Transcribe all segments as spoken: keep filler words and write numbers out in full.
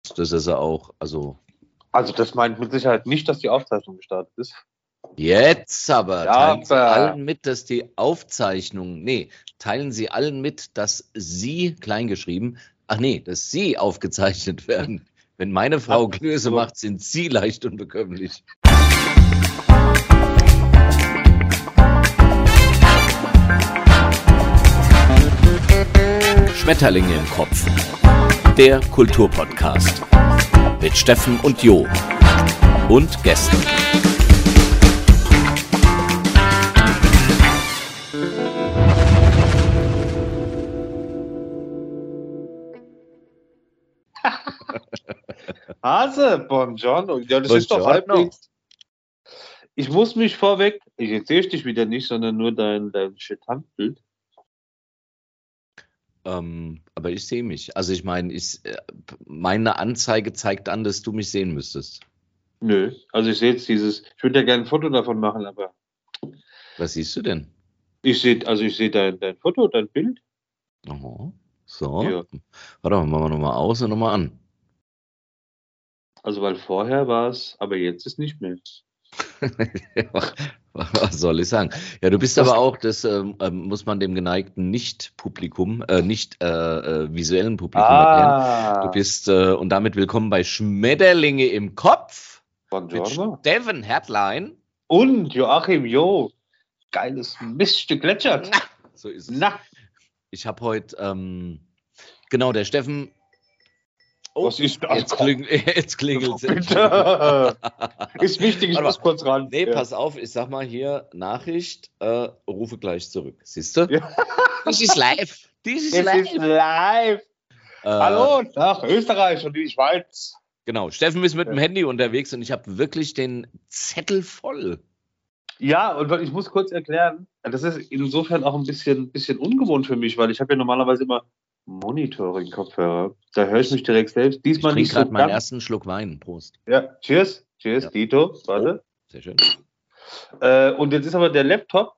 das ist er auch, also... Also das meint mit Sicherheit nicht, dass die Aufzeichnung gestartet ist. Jetzt aber, Ja, teilen Sie aber- allen mit, dass die Aufzeichnung, nee, teilen Sie allen mit, dass Sie, kleingeschrieben, ach nee, dass Sie aufgezeichnet werden. Wenn meine Frau Ach, Klöße so. macht, sind Sie leicht unbekömmlich. Schmetterlinge im Kopf. Der Kulturpodcast. Mit Steffen und Jo. Und Gästen. Hase, buongiorno. Ja, das ist doch Buongiorno. halbwegs. Ich muss mich vorweg, ich jetzt sehe ich dich wieder nicht, sondern nur dein, dein Shit-Handbild. Ähm, aber ich sehe mich. Also ich meine, ich, äh, meine Anzeige zeigt an, dass du mich sehen müsstest. Nö, also ich sehe jetzt dieses, ich würde ja gerne ein Foto davon machen, aber Was siehst du denn? ich sehe, also ich sehe dein, dein Foto, dein Bild. Aha. So. Ja. Warte mal, machen wir nochmal aus und nochmal an. Also weil vorher war es, aber jetzt ist nicht mehr. Was soll ich sagen? Ja, du bist Was- aber auch, das ähm, ähm, muss man dem geneigten Nicht-Publikum, äh, nicht äh, äh, visuellen Publikum erklären. Ah, Du bist, äh, und damit willkommen bei Schmetterlinge im Kopf mit buongiorno. Steffen Hertlein. Und Joachim, jo, geiles Miststück Gletscher. So ist es. Na, Ich habe heute, ähm, genau, der Steffen. Oh, was ist das? jetzt, kling, jetzt klingelt es. Bitte. Ist wichtig, ich Warte muss mal. kurz ran. Nee, Ja. pass auf, ich sag mal hier, Nachricht, äh, rufe gleich zurück. Siehst du? Ja. Das ist live. Das ist Es live. ist live. Äh, Hallo nach Österreich und die Schweiz. Genau, Steffen ist mit Ja. dem Handy unterwegs und ich habe wirklich den Zettel voll. Ja, und ich muss kurz erklären, das ist insofern auch ein bisschen, bisschen ungewohnt für mich, weil ich habe ja normalerweise immer Monitoring-Kopfhörer. Da höre ich mich direkt selbst. Ich Diesmal trinke nicht so gerade meinen ganz. ersten Schluck Wein. Prost. Ja, cheers. Cheers, Ja. Dito. Warte. Sehr schön. Äh, und jetzt ist aber der Laptop,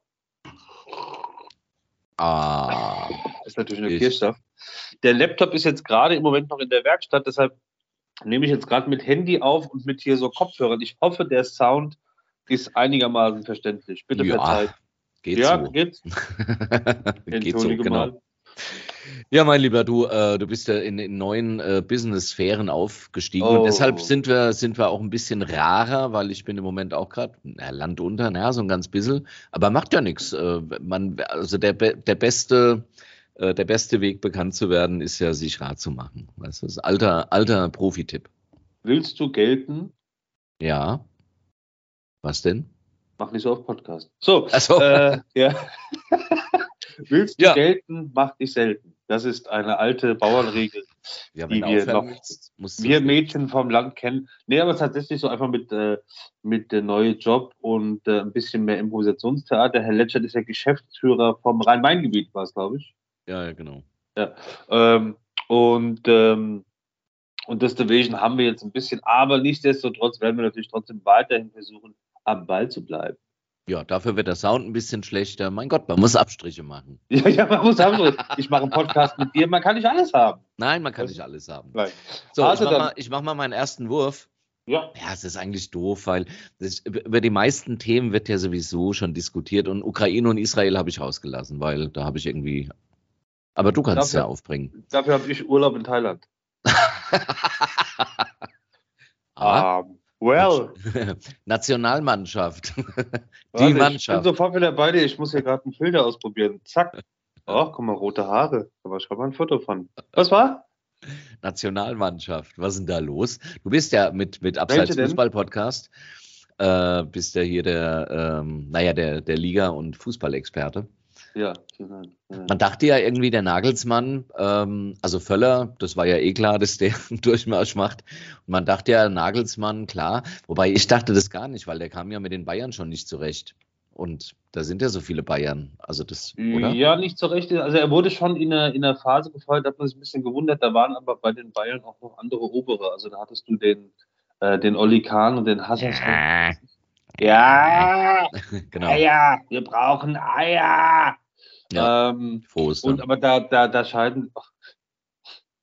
Ah, ist natürlich eine Ich- Kirschsaft. Der Laptop ist jetzt gerade im Moment noch in der Werkstatt, deshalb nehme ich jetzt gerade mit Handy auf und mit hier so Kopfhörern. Ich hoffe, der Sound ist einigermaßen verständlich. Bitte ja, verzeiht. geht Ja, so. geht's? geht so, Entschuldige genau. mal. Ja, mein Lieber, du, äh, du bist ja in, in neuen äh, Business-Sphären aufgestiegen Oh. und deshalb sind wir, sind wir auch ein bisschen rarer, weil ich bin im Moment auch gerade Land unter, na, so ein ganz bisschen, aber macht ja nichts. Äh, man, also der, be- der beste, äh, der beste Weg, bekannt zu werden, ist ja, sich rar zu machen. Weißt du, das ist alter, alter Profi-Tipp. Willst du gelten? Ja. Was denn? Mach nicht so auf Podcast. So, Ach so. äh, ja. Willst du Ja. gelten, mach dich selten. Das ist eine alte Bauernregel, Ja, die wenn du wir aufhören noch, willst, musst du wir stehen. Mädchen vom Land kennen. Nee, aber tatsächlich so einfach mit, äh, mit der neuen Job und äh, ein bisschen mehr Improvisationstheater. Herr Letschert ist ja Geschäftsführer vom Rhein-Main-Gebiet, war es, glaube ich. Ja, ja, genau. Ähm, und, ähm, und deswegen haben wir jetzt ein bisschen, aber nichtsdestotrotz werden wir natürlich trotzdem weiterhin versuchen, am Ball zu bleiben. Ja, dafür wird der Sound ein bisschen schlechter. Mein Gott, man muss Abstriche machen. Ja, ja, man muss haben. Ich mache einen Podcast mit dir, man kann nicht alles haben. Nein, man kann Was? nicht alles haben. Nein. So, ich Also mach, dann- mal, ich mach mal meinen ersten Wurf. Ja. Ja, es ist eigentlich doof, weil das, über über die meisten Themen wird ja sowieso schon diskutiert und Ukraine und Israel habe ich rausgelassen, weil da habe ich irgendwie. Aber du kannst es ja Dafür- aufbringen. Dafür habe ich Urlaub in Thailand. Ah, Um, well. Nationalmannschaft. Die Warte, Ich bin Mannschaft. sofort wieder bei dir. Ich muss hier gerade einen Filter ausprobieren. Zack. Ach, guck mal, rote Haare. Da war schon mal ein Foto von. Was war? Nationalmannschaft. Was ist denn da los? Du bist ja mit, mit Abseits denn? Fußball-Podcast, äh, bist ja hier der, ähm, naja, der, der Liga- und Fußballexperte. Ja. ja. Man dachte ja irgendwie, der Nagelsmann, ähm, also Völler, das war ja eh klar, dass der einen Durchmarsch macht. Und man dachte ja, Nagelsmann, klar. Wobei ich dachte das gar nicht, weil der kam ja mit den Bayern schon nicht zurecht. Und da sind ja so viele Bayern. Also das, oder? Ja, nicht so recht. Also er wurde schon in einer, in einer Phase gefeuert, da hat man sich ein bisschen gewundert. Da waren aber bei den Bayern auch noch andere Obere. Also da hattest du den, äh, den Oli Kahn und den Hassan. Ja, Ja, genau. Eier, wir brauchen Eier. Ja, Ähm, Frohes. und aber da, da, da scheiden. Ach,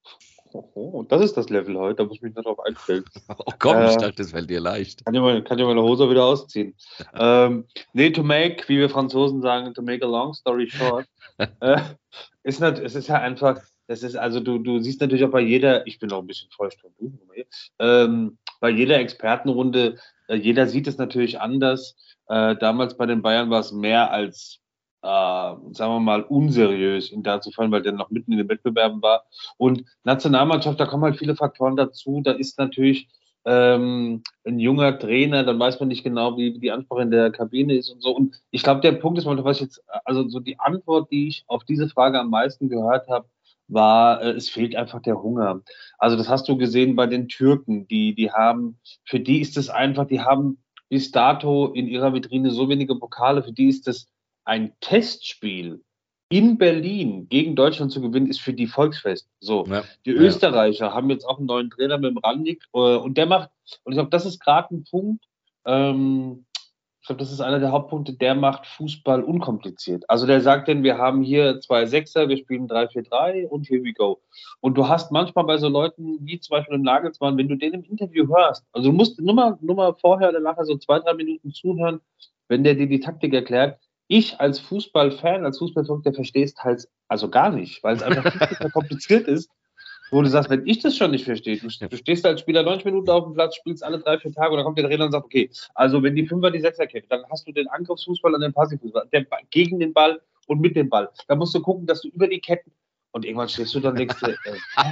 Oh, das ist das Level heute, da muss ich mich nicht drauf einstellen. Oh komm, ich Äh, dachte, das fällt dir leicht. Kann ja mal, kann ja meine Hose wieder ausziehen. ähm, nee, to make, wie wir Franzosen sagen, to make a long story short, äh, ist nicht, es ist ja einfach, das ist also, du, du siehst natürlich auch bei jeder, ich bin noch ein bisschen feucht, du, ähm, bei jeder Expertenrunde, äh, jeder sieht es natürlich anders. Äh, damals bei den Bayern war es mehr als, äh, sagen wir mal, unseriös, ihn da zu fallen, weil der noch mitten in den Wettbewerben war. Und Nationalmannschaft, da kommen halt viele Faktoren dazu. Da ist natürlich ähm, ein junger Trainer, dann weiß man nicht genau, wie, wie die Ansprache in der Kabine ist und so. Und ich glaube, der Punkt ist, was ich jetzt, also so die Antwort, die ich auf diese Frage am meisten gehört habe, war, äh, es fehlt einfach der Hunger. Also das hast du gesehen bei den Türken, die, die haben, für die ist es einfach, die haben bis dato in ihrer Vitrine so wenige Pokale, für die ist das ein Testspiel in Berlin gegen Deutschland zu gewinnen, ist für die Volksfest. So, Ja, die ja. Österreicher haben jetzt auch einen neuen Trainer mit dem Rangnick äh, und der macht, und ich glaube, das ist gerade ein Punkt, ähm, ich glaube, das ist einer der Hauptpunkte, der macht Fußball unkompliziert. Also der sagt denn, wir haben hier zwei Sechser, wir spielen drei vier drei und here we go. Und du hast manchmal bei so Leuten wie zum Beispiel im Nagelsmann, wenn du den im Interview hörst, also du musst nur mal, nur mal vorher oder nachher so zwei, drei Minuten zuhören, wenn der dir die Taktik erklärt. Ich als Fußballfan, als Fußballverrückter verstehe es teils also gar nicht, weil es einfach viel zu kompliziert ist. Wo du sagst, wenn ich das schon nicht verstehe, du, du stehst als Spieler neunzig Minuten auf dem Platz, spielst alle drei, vier Tage und dann kommt der Trainer und sagt, okay, also wenn die Fünfer die Sechser kennt, dann hast du den Angriffsfußball und den Passivfußball, der, gegen den Ball und mit dem Ball. Da musst du gucken, dass du über die Ketten und irgendwann stehst du dann und denkst dir, äh,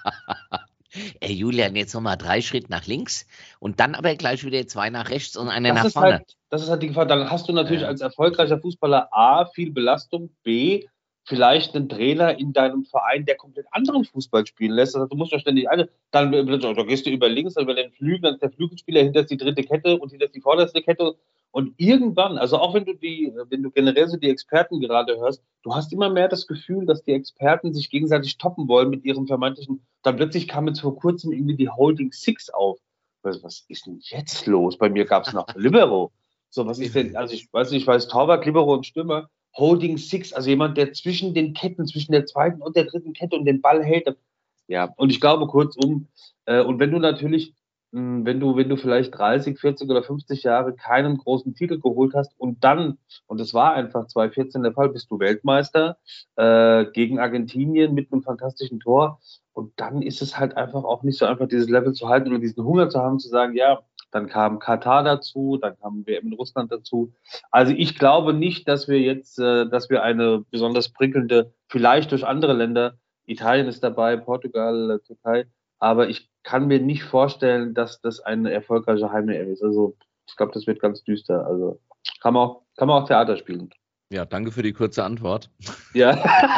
Ey, Julian, jetzt nochmal drei Schritte nach links und dann aber gleich wieder zwei nach rechts und eine das nach ist vorne. halt, das ist halt die Gefahr. Dann hast du natürlich Ja. als erfolgreicher Fußballer A, viel Belastung, B, vielleicht einen Trainer in deinem Verein, der komplett anderen Fußball spielen lässt. Also du musst ja ständig eine, dann da gehst du über links, dann über den Flügel, dann ist der Flügelspieler hinter die dritte Kette und hinter die vorderste Kette. Und irgendwann, also auch wenn du die, wenn du generell so die Experten gerade hörst, du hast immer mehr das Gefühl, dass die Experten sich gegenseitig toppen wollen mit ihrem vermeintlichen, dann plötzlich kam jetzt vor kurzem irgendwie die Holding Six auf. Was, was ist denn jetzt los? Bei mir gab es noch Libero. So, was ist denn, also ich weiß nicht, ich weiß Torwart, Libero und Stürmer. Holding Six, also jemand, der zwischen den Ketten, zwischen der zweiten und der dritten Kette und den Ball hält. Ja, und ich glaube kurzum, äh, und wenn du natürlich, mh, wenn du, wenn du vielleicht dreißig, vierzig oder fünfzig Jahre keinen großen Titel geholt hast und dann, und es war einfach zwanzig vierzehn der Fall, bist du Weltmeister äh, gegen Argentinien mit einem fantastischen Tor. Und dann ist es halt einfach auch nicht so einfach, dieses Level zu halten oder diesen Hunger zu haben, zu sagen, ja, dann kam Katar dazu, dann kam W M in Russland dazu. Also ich glaube nicht, dass wir jetzt, äh, dass wir eine besonders prickelnde, vielleicht durch andere Länder, Italien ist dabei, Portugal, äh, Türkei, aber ich kann mir nicht vorstellen, dass das eine erfolgreiche Heim-E M ist. Also ich glaube, das wird ganz düster. Also kann man auch, kann man auch Theater spielen. Ja, danke für die kurze Antwort. Ja.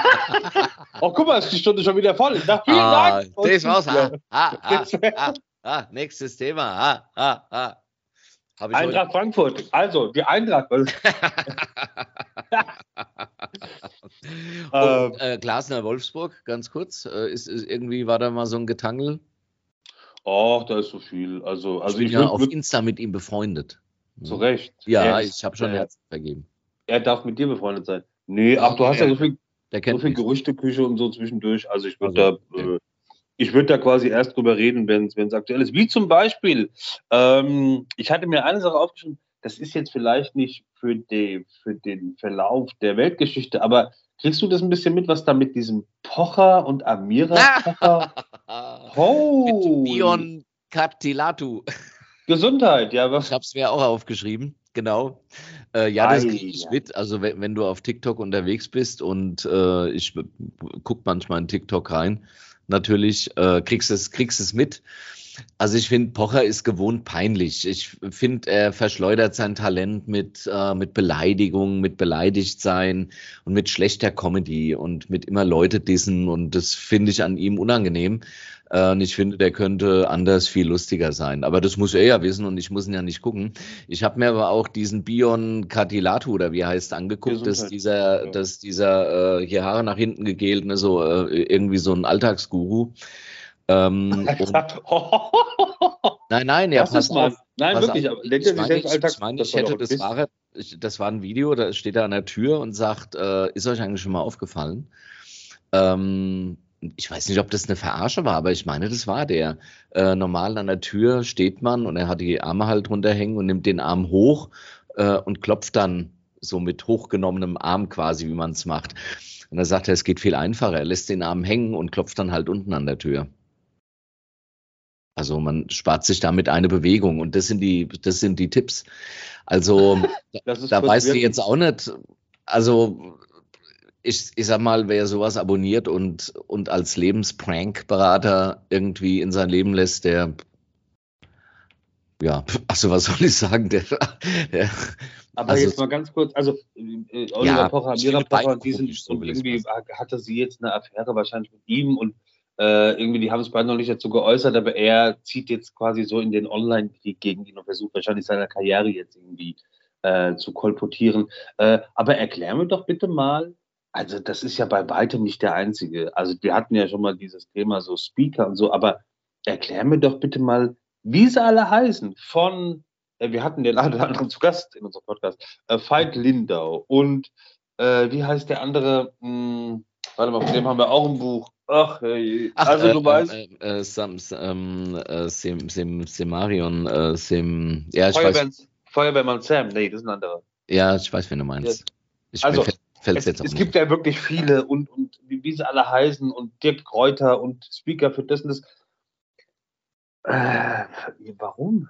Oh, guck mal, ist die Stunde schon wieder voll. Na, vielen Ah, Dank. das war's. Ja. Ah, ah, ah, ah, nächstes Thema. Ah, ah, ah. Hab ich Eintracht Frankfurt. Also, die Eintracht. Und, äh, Glasner Wolfsburg, ganz kurz. Äh, ist, ist irgendwie war da mal so ein Getangel? Oh, da ist so viel. Also, also ich bin ich ja würd, auf würd, Insta mit ihm befreundet. zu Recht. Ja, Er ich ist, habe schon er, Herz vergeben. er darf mit dir befreundet sein. Nee, ach, du hast ja so viel, Der so kennt viel mich. Gerüchteküche und so zwischendurch. Also ich würde Also, da, okay. äh, ich würde da quasi erst drüber reden, wenn es aktuell ist. Wie zum Beispiel, ähm, ich hatte mir eine Sache aufgeschrieben, das ist jetzt vielleicht nicht für, die, für den Verlauf der Weltgeschichte, aber kriegst du das ein bisschen mit, was da mit diesem Pocher und Amira Pocher? Mit Bion Katilatu. Gesundheit, ja. Was? Ich habe es mir auch aufgeschrieben, genau. Äh, ja, das kriege ich mit. Also wenn, wenn du auf TikTok unterwegs bist und äh, ich gucke manchmal in TikTok rein, natürlich äh, kriegst du es kriegst es mit. Also ich finde, Pocher ist gewohnt peinlich. Ich finde, er verschleudert sein Talent mit, äh, mit Beleidigungen, mit Beleidigtsein und mit schlechter Comedy und mit immer Leute dissen. Und das finde ich an ihm unangenehm. Äh, und ich finde, der könnte anders viel lustiger sein. Aber das muss er ja wissen und ich muss ihn ja nicht gucken. Ich habe mir aber auch diesen Bion Katilatu oder wie er heißt angeguckt, dass dieser, ja. dass dieser äh, hier Haare nach hinten gegelt, ne, so äh, irgendwie so ein Alltagsguru. Ähm, und, nein, nein, ja, pass auf. Nein, pass wirklich, auf. aber denkt er sich selbst Alltag, ich meine, ich hätte das war, das war ein Video, da steht er an der Tür und sagt, äh, ist euch eigentlich schon mal aufgefallen, ähm, ich weiß nicht, ob das eine Verarsche war, aber ich meine, das war der. Äh, normal an der Tür steht man und er hat die Arme halt runterhängen und nimmt den Arm hoch äh, und klopft dann so mit hochgenommenem Arm quasi, wie man es macht. Und da sagt er, es geht viel einfacher. Er lässt den Arm hängen und klopft dann halt unten an der Tür. Also man spart sich damit eine Bewegung und das sind die, das sind die Tipps. Also da weißt du jetzt auch nicht, also ich, ich sag mal, wer sowas abonniert und, und als Lebensprank-Berater irgendwie in sein Leben lässt, der, ja, also was soll ich sagen, der, der aber also, jetzt mal ganz kurz, also äh, Oliver ja, Pocher, Mira Pocher, die sind, so und irgendwie hatte sie jetzt eine Affäre wahrscheinlich mit ihm und äh, irgendwie, die haben es beide noch nicht dazu geäußert, aber er zieht jetzt quasi so in den Online-Krieg gegen ihn und versucht wahrscheinlich seine Karriere jetzt irgendwie äh, zu kolportieren. Äh, aber erklär mir doch bitte mal, also das ist ja bei weitem nicht der einzige. Also wir hatten ja schon mal dieses Thema so Speaker und so, aber erklär mir doch bitte mal, wie sie alle heißen. Von, äh, wir hatten den einen oder anderen zu Gast in unserem Podcast, äh, Veit Lindau und äh, wie heißt der andere? Hm, warte mal, von dem haben wir auch ein Buch. Ach, hey. Ach, also äh, du weißt. Äh, äh, Sam, ähm, äh, Sem, Sem, Semarion, äh, Sem, ja, ich Feuerwehrmann, weiß. Feuerwehrmann Sam, nee, das ist ein anderer. Ja, ich weiß, wen du meinst. Ich, also, es, jetzt es gibt ja wirklich viele und, und wie, wie sie alle heißen und Dirk Kräuter und Speaker für das und das. Äh, warum?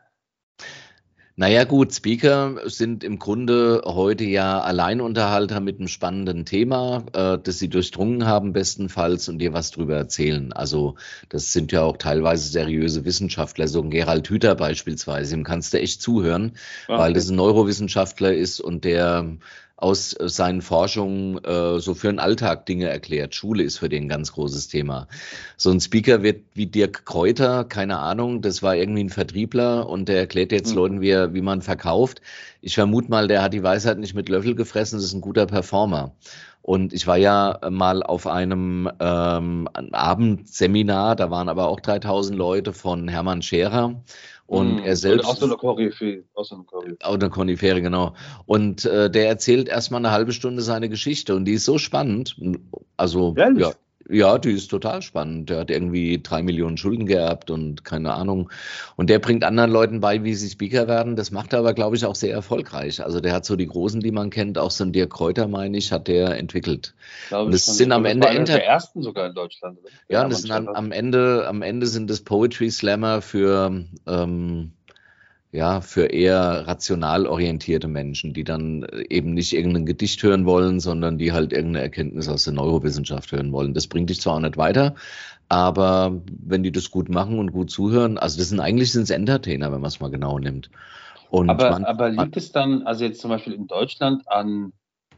Naja gut, Speaker sind im Grunde heute ja Alleinunterhalter mit einem spannenden Thema, äh, das sie durchdrungen haben bestenfalls und dir was drüber erzählen. Also das sind ja auch teilweise seriöse Wissenschaftler, so ein Gerald Hüther beispielsweise, dem kannst du echt zuhören, okay. weil das ein Neurowissenschaftler ist und der aus seinen Forschungen äh, so für den Alltag Dinge erklärt. Schule ist für den ein ganz großes Thema. So ein Speaker wird wie Dirk Kräuter, keine Ahnung, das war irgendwie ein Vertriebler und der erklärt jetzt mhm. Leuten, wie, er, wie man verkauft. Ich vermute mal, der hat die Weisheit nicht mit Löffel gefressen, das ist ein guter Performer. Und ich war ja mal auf einem ähm, Abendseminar, da waren aber auch dreitausend Leute von Hermann Scherer. Und mm, er selbst. Auch so eine Koryphäre. Auch so eine Koryphäre, auch eine Koryphäre, genau. Und äh, der erzählt erstmal eine halbe Stunde seine Geschichte und die ist so spannend. Also, Ehrlich? ja. Ja, die ist total spannend. Der hat irgendwie drei Millionen Schulden geerbt und keine Ahnung. Und der bringt anderen Leuten bei, wie sie Speaker werden. Das macht er aber, glaube ich, auch sehr erfolgreich. Also der hat so die Großen, die man kennt, auch so ein Dirk Kräuter, meine ich, hat der entwickelt. Glaube und das sind nicht. am das Ende war einer der ersten sogar in Deutschland. Oder? Ja, und das sind am, am Ende, am Ende sind es Poetry Slammer für ähm, ja, für eher rational orientierte Menschen, die dann eben nicht irgendein Gedicht hören wollen, sondern die halt irgendeine Erkenntnis aus der Neurowissenschaft hören wollen. Das bringt dich zwar auch nicht weiter, aber wenn die das gut machen und gut zuhören, also das sind eigentlich sind's Entertainer, wenn man es mal genau nimmt. Und aber, man, aber liegt es dann, also jetzt zum Beispiel in Deutschland, an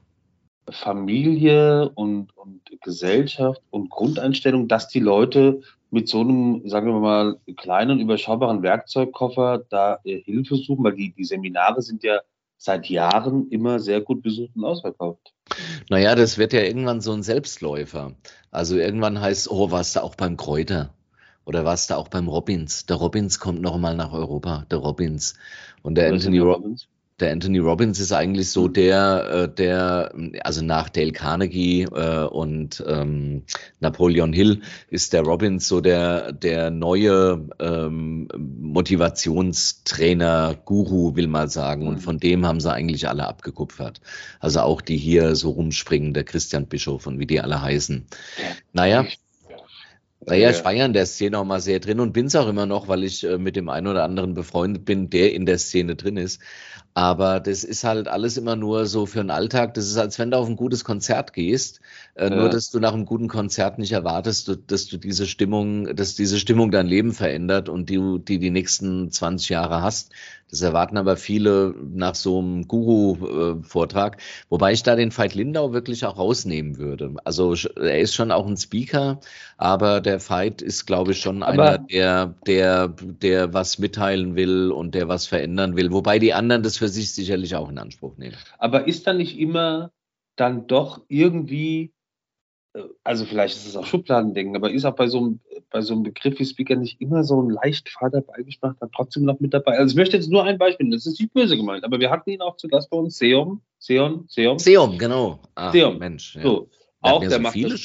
Familie und, und Gesellschaft und Grundeinstellung, dass die Leute mit so einem, sagen wir mal, kleinen, überschaubaren Werkzeugkoffer da äh, Hilfe suchen, weil die, die Seminare sind ja seit Jahren immer sehr gut besucht und ausverkauft. Naja, das wird ja irgendwann so ein Selbstläufer. Also irgendwann heißt, oh, warst du auch beim Kräuter? Oder warst du auch beim Robbins? Der Robbins kommt noch mal nach Europa, der Robbins. Und der Anthony Robbins. Der Anthony Robbins ist eigentlich so der, äh, der, also nach Dale Carnegie äh, und ähm, Napoleon Hill ist der Robbins so der, der neue ähm, Motivationstrainer, Guru, will man sagen. Und von dem haben sie eigentlich alle abgekupfert. Also auch die hier so rumspringen, der Christian Bischof und wie die alle heißen. Naja. Naja, ich war ja in der Szene auch mal sehr drin und bin's auch immer noch, weil ich äh, mit dem einen oder anderen befreundet bin, der in der Szene drin ist. Aber das ist halt alles immer nur so für den Alltag. Das ist, als wenn du auf ein gutes Konzert gehst. Äh, ja. Nur, dass du nach einem guten Konzert nicht erwartest, du, dass du diese Stimmung, dass diese Stimmung dein Leben verändert und die, die die nächsten zwanzig Jahre hast. Das erwarten aber viele nach so einem Guru-Vortrag. Wobei ich da den Veit Lindau wirklich auch rausnehmen würde. Also er ist schon auch ein Speaker, aber der Veit ist, glaube ich, schon aber einer, der, der, der was mitteilen will und der was verändern will. Wobei die anderen das für sich sicherlich auch in Anspruch nehmen. Aber ist da nicht immer dann doch irgendwie, also vielleicht ist es auch Schubladendenken, aber ist auch bei so einem, bei so einem Begriff wie Speaker nicht immer so ein leicht fader Beigeschmack dann trotzdem noch mit dabei? Also ich möchte jetzt nur ein Beispiel, das ist nicht böse gemeint, aber wir hatten ihn auch zu Gast bei uns, Seom, Seom, Seom. Seom, genau. Ach, Seom. Mensch. Ja. So, Wir auch ja der so macht viele das, schon.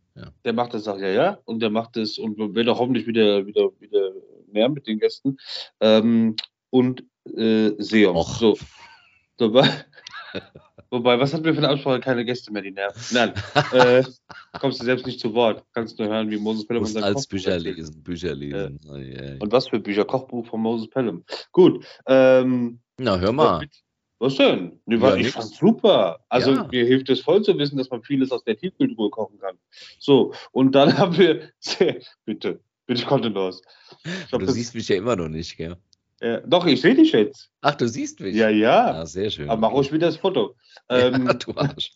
Ja. Der macht das, sag ja, ja. Und der macht das und wird auch hoffentlich wieder, wieder, wieder mehr mit den Gästen. Ähm, und äh, Seom. Och. So. Wobei, wobei, was hatten wir für eine Aussprache? Keine Gäste mehr, die nerven. Nein. äh, kommst du selbst nicht zu Wort. Kannst nur hören, wie Moses Pelham Muss unser als Kochbuch Bücher erzählt. lesen, Bücher lesen. Äh, Oh, yeah. und was für Bücher? Kochbuch von Moses Pelham. Gut. Ähm, Na, hör mal. Was denn? Nee, Ja, ich nix. fand's super. Also Ja. mir hilft es voll zu wissen, dass man vieles aus der Tiefkühltruhe kochen kann. So, und dann haben wir, bitte, bitte kontenlos. Ich Du siehst mich ja immer noch nicht, gell? Äh, doch, ich sehe dich jetzt. Ach, du siehst mich? Ja, ja. Ah, sehr schön. Aber mach ruhig wieder das Foto. Ähm, Ja, du Arsch.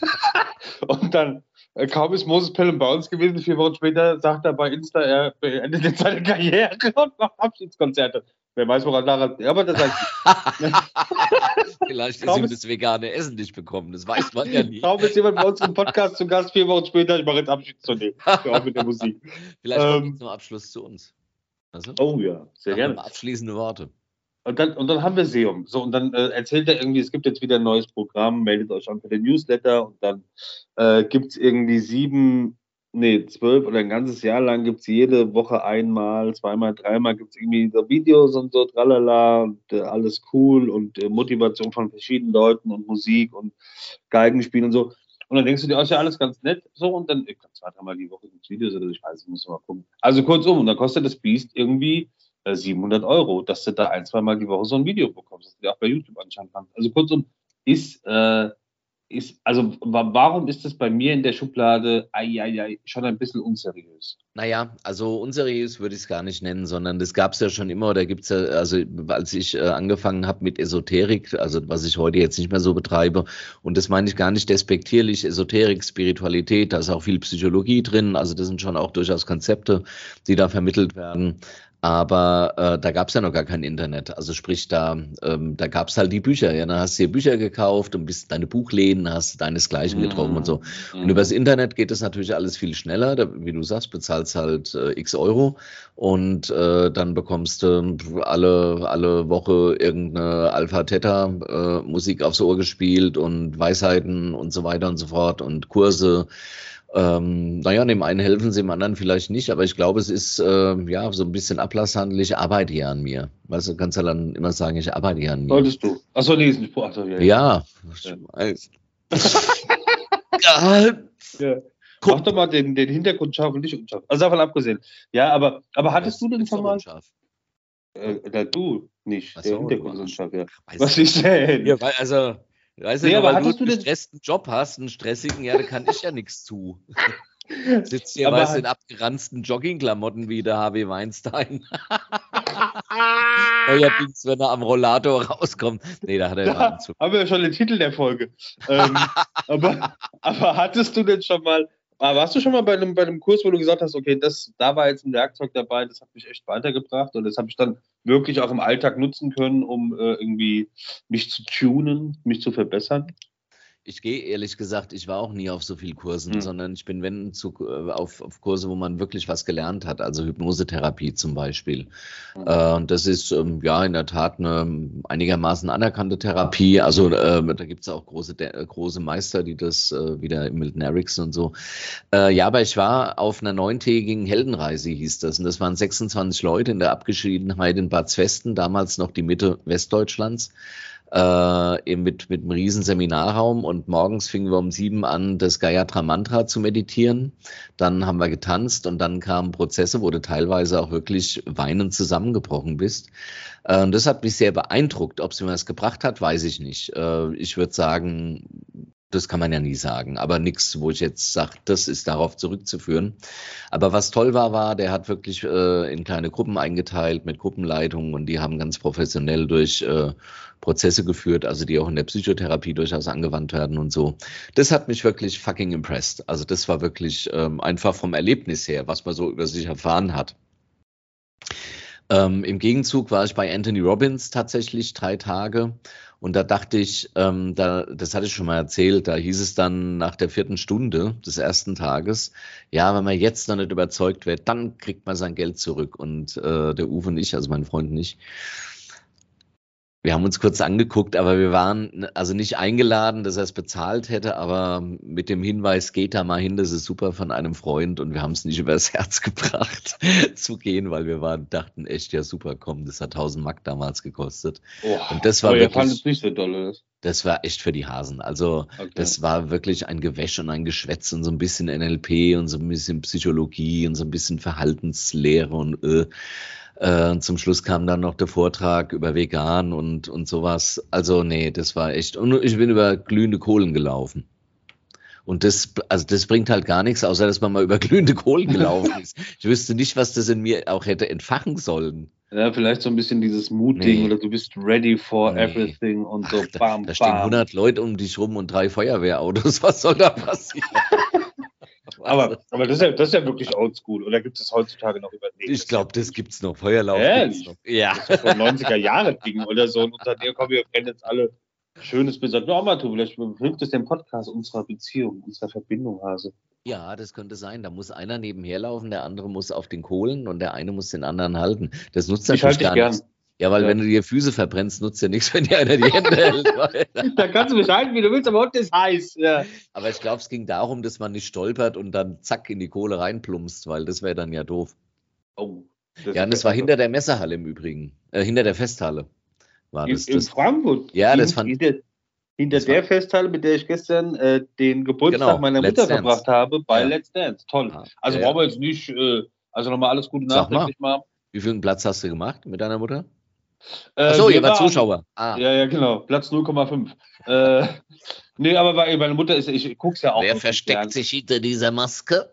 und dann, äh, kaum ist Moses Pelham bei uns gewesen, vier Wochen später sagt er bei Insta, er beendet jetzt seine Karriere und macht Abschiedskonzerte. Wer weiß, woran daran. Ja, aber das heißt, Vielleicht ist Kaum ihm ist- das vegane Essen nicht bekommen. Das weiß man ja nie. kaum ist jemand bei uns im Podcast zu Gast, vier Wochen später, ich mache jetzt Abschied zu nehmen. Ja, auch mit der Musik. Vielleicht kommt Ähm, er zum Abschluss zu uns. Also, Oh ja, sehr sag mal gerne. abschließende Worte. Und dann, und dann haben wir Seum. So, und dann äh, erzählt er irgendwie, es gibt jetzt wieder ein neues Programm, meldet euch an für den Newsletter und dann äh, gibt es irgendwie sieben, nee, zwölf oder ein ganzes Jahr lang gibt es jede Woche einmal, zweimal, dreimal gibt es irgendwie so Videos und so, tralala, und äh, alles cool und äh, Motivation von verschiedenen Leuten und Musik und Geigenspiel und so. Und dann denkst du dir, oh, ist ja alles ganz nett, so, und dann, ich glaube, zwei, dreimal die Woche gibt es Videos oder so, ich weiß, ich muss mal gucken. Also kurzum, und dann kostet das Biest irgendwie äh, siebenhundert Euro, dass du da ein, zweimal die Woche so ein Video bekommst, das du dir auch bei YouTube anschauen kannst. Also kurzum, ist, äh, ist, also wa warum ist das bei mir in der Schublade, ai, ai, ai, schon ein bisschen unseriös? Naja, also unseriös würde ich es gar nicht nennen, sondern das gab es ja schon immer, oder gibt es ja, also als ich äh, angefangen habe mit Esoterik, also was ich heute jetzt nicht mehr so betreibe, und das meine ich gar nicht despektierlich, Esoterik, Spiritualität, da ist auch viel Psychologie drin, also das sind schon auch durchaus Konzepte, die da vermittelt werden. Aber äh, da gab es ja noch gar kein Internet. Also sprich, da, ähm, da gab es halt die Bücher. Ja, dann hast du dir Bücher gekauft und bist deine Buchläden, hast deinesgleichen getroffen und so. Und übers Internet geht das natürlich alles viel schneller. Da, wie du sagst, bezahlst halt äh, x Euro und äh, dann bekommst du alle, alle Woche irgendeine Alpha-Theta-Musik aufs Ohr gespielt und Weisheiten und so weiter und so fort und Kurse. Ähm, naja, dem einen helfen sie, dem anderen vielleicht nicht, aber ich glaube, es ist äh, ja so ein bisschen ablasshandel. Ich arbeite hier an mir. Weißt du, du kannst ja dann immer sagen, ich arbeite hier an mir. Solltest du. Achso, nee, ist nicht. Achso, ja. Ja, ich Ja. weiß. Ja, Ja. guck. Mach doch mal den, den Hintergrund scharf und nicht unscharf. Also davon abgesehen. Ja, aber, aber hattest du denn Ist schon doch mal. unscharf. Äh, na, du nicht. Ach Der so, Hintergrund du ist Arsch. unscharf, ja. Weiß Was ich. ist denn? Ja, weil, also, weißt du, Nee, nur aber weil du hattest einen du denn- gestressten Job hast, einen stressigen, ja, da kann ich ja nichts zu. Sitzt hier, Aber weißt du, hat- in abgeranzten Joggingklamotten wie der Harvey Weinstein. Neuer Dings, wenn er am Rollator rauskommt. Nee, da hat er immer Da Anzug. haben wir ja schon den Titel der Folge. ähm, aber, aber hattest du denn schon mal, ah, warst du schon mal bei einem, bei einem Kurs, wo du gesagt hast, okay, das, da war jetzt ein Werkzeug dabei, das hat mich echt weitergebracht und das habe ich dann wirklich auch im Alltag nutzen können, um äh, irgendwie mich zu tunen, mich zu verbessern? Ich gehe ehrlich gesagt, ich war auch nie auf so viel Kursen, Hm. sondern ich bin, wenn, zu, äh, auf, auf Kurse, wo man wirklich was gelernt hat, also Hypnosetherapie zum Beispiel. Mhm. Äh, und das ist ähm, ja in der Tat eine einigermaßen anerkannte Therapie. Also äh, da gibt es auch große, äh, große Meister, die das äh, wieder Milton Erickson und so. Äh, ja, aber ich war auf einer neuntägigen Heldenreise, hieß das. Und das waren sechsundzwanzig Leute in der Abgeschiedenheit in Bad Zwesten, damals noch die Mitte Westdeutschlands. Äh, eben mit, mit einem riesen Seminarraum und morgens fingen wir um sieben an, das Gayatri Mantra zu meditieren. Dann haben wir getanzt und dann kamen Prozesse, wo du teilweise auch wirklich weinend zusammengebrochen bist. Äh, und das hat mich sehr beeindruckt. Ob es mir was gebracht hat, weiß ich nicht. Äh, ich würde sagen, das kann man ja nie sagen, aber nichts, wo ich jetzt sage, das ist darauf zurückzuführen. Aber was toll war, war, der hat wirklich äh, in kleine Gruppen eingeteilt mit Gruppenleitungen und die haben ganz professionell durch äh, Prozesse geführt, also die auch in der Psychotherapie durchaus angewandt werden und so. Das hat mich wirklich fucking impressed. Also das war wirklich ähm, einfach vom Erlebnis her, was man so über sich erfahren hat. Ähm, Im Gegenzug war ich bei Anthony Robbins tatsächlich drei Tage und da dachte ich, ähm, da, das hatte ich schon mal erzählt, da hieß es dann nach der vierten Stunde des ersten Tages, ja, wenn man jetzt noch nicht überzeugt wird, dann kriegt man sein Geld zurück. Und äh, der Uwe und ich, also mein Freund und ich, Wir haben uns kurz angeguckt, aber wir waren also nicht eingeladen, dass er es bezahlt hätte, aber mit dem Hinweis, geht da mal hin, das ist super von einem Freund und wir haben es nicht übers Herz gebracht zu gehen, weil wir waren, dachten echt, ja super, komm, das hat tausend Mark damals gekostet. Oh, und das war aber wirklich, ihr fandet es nicht so doll, oder? Das war echt für die Hasen. Also Okay. das war wirklich ein Gewäsch und ein Geschwätz und so ein bisschen N L P und so ein bisschen Psychologie und so ein bisschen Verhaltenslehre und äh, äh, und zum Schluss kam dann noch der Vortrag über Vegan und, und sowas. Also nee, das war echt. Und ich bin über glühende Kohlen gelaufen. Und das, also das bringt halt gar nichts, außer dass man mal über glühende Kohlen gelaufen ist. Ich wüsste nicht, was das in mir auch hätte entfachen sollen. Ja, vielleicht so ein bisschen dieses Mut-Ding Nee. oder du bist ready for Nee. everything und so Ach, da, bam, da stehen bam. hundert Leute um dich rum und drei Feuerwehrautos. Was soll da passieren? Aber, aber das, ist ja, das ist ja wirklich oldschool. Oder gibt es heutzutage noch über nee, Ich glaube, das gibt's noch. Feuerlauf Ehrlich? gibt's noch. Ja. Das ist ja von neunziger Jahre Ding oder so. Und unter dir kommen wir kennen jetzt alle schönes Bild. Sag nur auch mal, du, vielleicht hilft es dem Podcast unserer Beziehung, unserer Verbindung, Hase. Ja, das könnte sein. Da muss einer nebenher laufen, der andere muss auf den Kohlen und der eine muss den anderen halten. Das nutzt Ich natürlich halte dich gar gern. nichts. Ja, weil Ja. wenn du dir Füße verbrennst, nutzt ja nichts, wenn dir einer die Hände hält. Da kannst du mich halten, wie du willst, aber heute ist heiß. Ja. Aber ich glaube, es ging darum, dass man nicht stolpert und dann zack in die Kohle reinplumpst, weil das wäre dann ja doof. Oh, Ja, und das war hinter der Messehalle im Übrigen. Äh, hinter der Festhalle war in, das. in das Frankfurt. Ja, das Hint- fand- hinter, hinter das der war- Festhalle, mit der ich gestern äh, den Geburtstag Genau, meiner Let's Mutter Dance. verbracht habe, bei Ja. Let's Dance. Toll. Ah, Also ja, brauchen ja. wir jetzt nicht, äh, also nochmal alles Gute Sag mal. nachträglich mal. Wie viel Platz hast du gemacht mit deiner Mutter? Äh, Achso, wir ihr wart waren- Zuschauer. Ah, Ja, ja, genau. Platz null Komma fünf. äh, nee, aber weil meine Mutter ist, ich guck's ja auch. wer noch versteckt gern. sich hinter dieser Maske?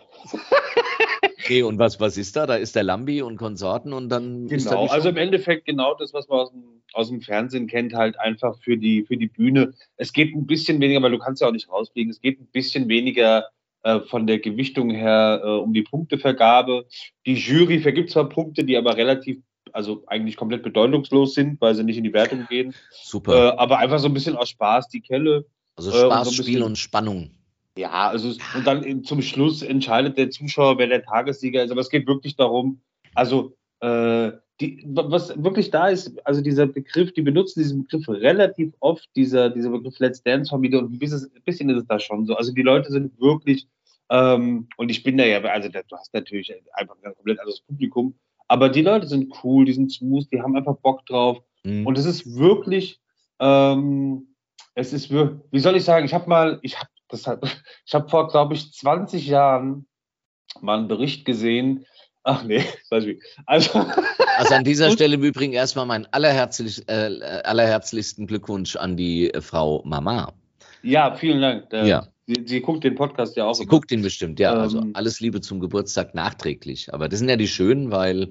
Okay, und was, was ist da? Da ist der Lambi und Konsorten und dann ist da Genau, die Show. also im Endeffekt genau das, was man aus dem, aus dem Fernsehen kennt, halt einfach für die, für die Bühne. Es geht ein bisschen weniger, weil du kannst ja auch nicht rausfliegen, es geht ein bisschen weniger äh, von der Gewichtung her äh, um die Punktevergabe. Die Jury vergibt zwar Punkte, die aber relativ, also eigentlich komplett bedeutungslos sind, weil sie nicht in die Wertung gehen, äh, Super. aber einfach so ein bisschen aus Spaß die Kelle. Also äh, und Spaß, so ein Spiel bisschen- und Spannung. Ja, also es- und dann in, zum Schluss entscheidet der Zuschauer, wer der Tagessieger ist. Aber es geht wirklich darum, also äh, die, was wirklich da ist, also dieser Begriff, die benutzen diesen Begriff relativ oft, dieser, dieser Begriff Let's Dance Familie und ein bisschen, ein bisschen ist es da schon so. Also die Leute sind wirklich, ähm, und ich bin da ja, also da, du hast natürlich einfach ein komplett anderes Publikum, aber die Leute sind cool, die sind smooth, die haben einfach Bock drauf. Mhm. Und es ist wirklich, ähm, es ist wirklich, wie soll ich sagen, ich habe mal, ich habe das hat, ich habe vor, glaube ich, zwanzig Jahren mal einen Bericht gesehen. Ach nee, weiß ich nicht. Also, Also an dieser Und- Stelle im Übrigen erstmal meinen allerherzlich, äh, allerherzlichsten Glückwunsch an die äh, Frau Mama. ja, vielen Dank. Der, Ja. sie, sie guckt den Podcast ja auch. Sie immer. guckt ihn bestimmt, ja. Also Ähm, alles Liebe zum Geburtstag nachträglich. Aber das sind ja die schönen, weil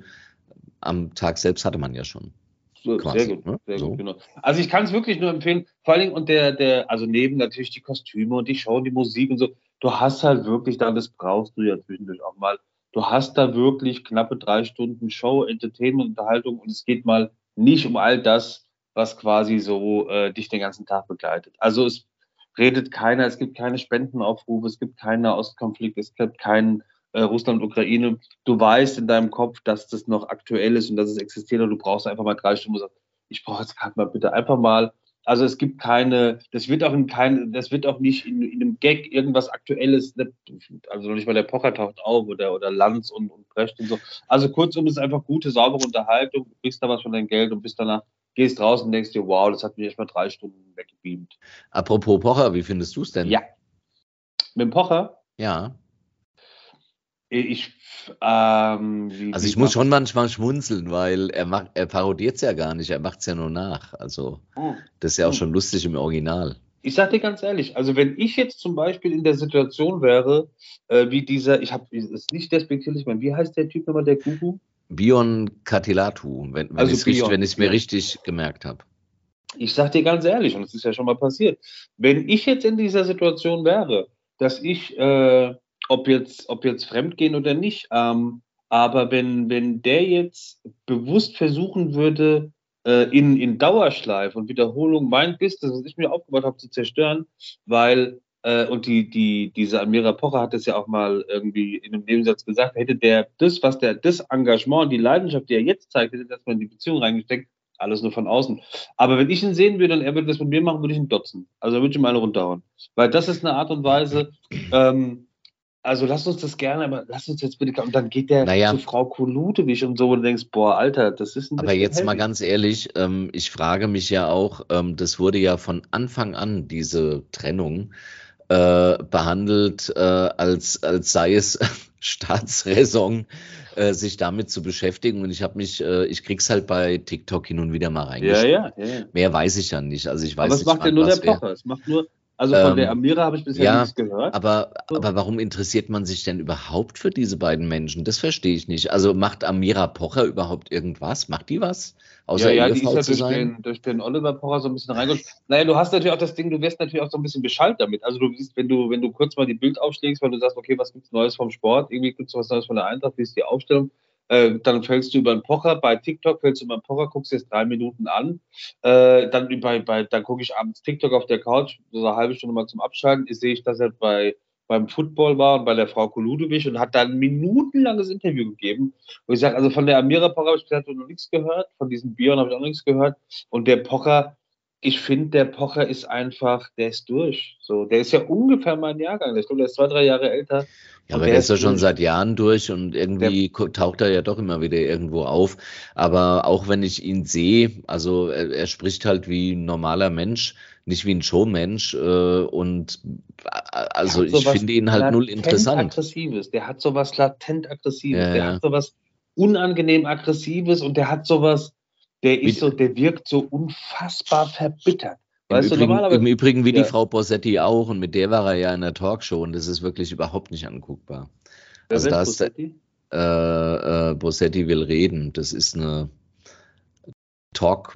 am Tag selbst hatte man ja schon. So, quasi, sehr gut, ne? sehr So. gut, genau. Also ich kann es wirklich nur empfehlen, vor allen Dingen und der, der, also neben natürlich die Kostüme und die Show und die Musik und so, du hast halt wirklich da, das brauchst du ja zwischendurch auch mal. Du hast da wirklich knappe drei Stunden Show, Entertainment, Unterhaltung und es geht mal nicht um all das, was quasi so äh, dich den ganzen Tag begleitet. Also es redet keiner, es gibt keine Spendenaufrufe, es gibt keinen Nahostkonflikt, es gibt keinen äh, Russland-Ukraine. Du weißt in deinem Kopf, dass das noch aktuell ist und dass es existiert und du brauchst einfach mal drei Stunden und sagst, ich brauche jetzt gerade mal bitte einfach mal. Also es gibt keine, das wird auch in keine, das wird auch nicht in, in einem Gag irgendwas Aktuelles, ne, also noch nicht mal der Pocher taucht auf oder, oder Lanz und, und Brecht und so. Also kurzum, es ist einfach gute, saubere Unterhaltung, du kriegst da was von deinem Geld und bist danach, gehst raus und denkst dir, wow, das hat mich erst mal drei Stunden weggebeamt. Apropos Pocher, wie findest du es denn? Ja. Mit dem Pocher, Ja. ich, ähm, wie, Also wie ich muss macht- schon manchmal schmunzeln, weil er macht, er parodiert es ja gar nicht, er macht es ja nur nach. Also Hm. das ist ja auch Hm. schon lustig im Original. Ich sag dir ganz ehrlich, also wenn ich jetzt zum Beispiel in der Situation wäre, äh, wie dieser, ich habe, ist nicht despektierlich, ich meine, wie heißt der Typ nochmal, der Guru? Bion Katilatu, wenn, wenn Also ich es richtig, Bion, wenn ich's mir Bion. richtig gemerkt habe. Ich sag dir ganz ehrlich, und es ist ja schon mal passiert, wenn ich jetzt in dieser Situation wäre, dass ich, äh, ob jetzt, ob jetzt fremdgehen oder nicht, ähm, aber wenn, wenn der jetzt bewusst versuchen würde, äh, in, in Dauerschleife und Wiederholung mein Business, was ich mir aufgebaut habe, zu zerstören, weil, äh, und die, die, diese Amira Pocher hat das ja auch mal irgendwie in einem Nebensatz gesagt, hätte der das, was der, das Engagement, die Leidenschaft, die er jetzt zeigt, hätte das mal in die Beziehung reingesteckt, alles nur von außen. Aber wenn ich ihn sehen würde und er würde das mit mir machen, würde ich ihn dotzen. Also würde ich ihm eine runterhauen. Weil das ist eine Art und Weise, ähm, also lass uns das gerne, aber lass uns jetzt bitte, und dann geht der Naja, zu Frau Kulutewig und so und du denkst, boah, Alter, das ist ein aber bisschen jetzt mal heavy. ganz ehrlich, ähm, ich frage mich ja auch, ähm, das wurde ja von Anfang an, diese Trennung, äh, behandelt, äh, als, als sei es Staatsräson, äh, sich damit zu beschäftigen. Und ich habe mich, äh, ich krieg's halt bei TikTok hin und wieder mal Ja, reingeschaut. ja, ja, ja. Mehr weiß ich ja nicht. Also ich Aber weiß es nicht macht ja mal, nur der was wer. Pocher. Es macht nur, also von der Ähm, Amira habe ich bisher ja, nichts gehört. aber, So. aber warum interessiert man sich denn überhaupt für diese beiden Menschen? Das verstehe ich nicht. Also macht Amira Pocher überhaupt irgendwas? Macht die was, Ja, außer ja, die ist Ehefrau ja zu durch sein? den, durch den Oliver Pocher so ein bisschen reingerutscht. Naja, du hast natürlich auch das Ding, du wirst natürlich auch so ein bisschen beschallt damit. Also du siehst, wenn du, wenn du kurz mal die Bild aufschlägst, weil du sagst, okay, was gibt's Neues vom Sport? Irgendwie gibt's was Neues von der Eintracht, wie ist die Aufstellung? Äh, dann fällst du über den Pocher, bei TikTok fällst du über den Pocher, guckst dir das drei Minuten an. Äh, dann bei, bei, dann gucke ich abends TikTok auf der Couch, so eine halbe Stunde mal zum Abschalten. Ich sehe ich, dass er bei beim Football war und bei der Frau Kuludewig und hat dann ein minutenlanges Interview gegeben. Und ich sage, also von der Amira Pocher habe ich bisher noch nichts gehört, von diesen Bieren habe ich auch nichts gehört. Und der Pocher, ich finde, der Pocher ist einfach, der ist durch. So, der ist ja ungefähr mein Jahrgang. Ich glaube, der ist zwei, drei Jahre älter Ja, und aber der der ist ist ja schon durch. seit Jahren durch und Der, irgendwie ko- taucht er ja doch immer wieder irgendwo auf. Aber auch wenn ich ihn sehe, also er, er spricht halt wie ein normaler Mensch, nicht wie ein Showmensch. Äh, und äh, der also hat ich sowas finde ihn halt null latent interessant. Aggressives. Der hat sowas latent Aggressives. Ja, Der hat ja. sowas unangenehm Aggressives und der hat sowas, der ist Wie, so, der wirkt so unfassbar verbittert. im Weißt du, Übrigen, im normalerweise, Übrigen wie die ja, Frau Bossetti auch und mit der war er ja in der Talkshow und das ist wirklich überhaupt nicht anguckbar. wer Also da ist ist der, Bossetti? äh, äh, Bossetti will reden. Das ist eine Talk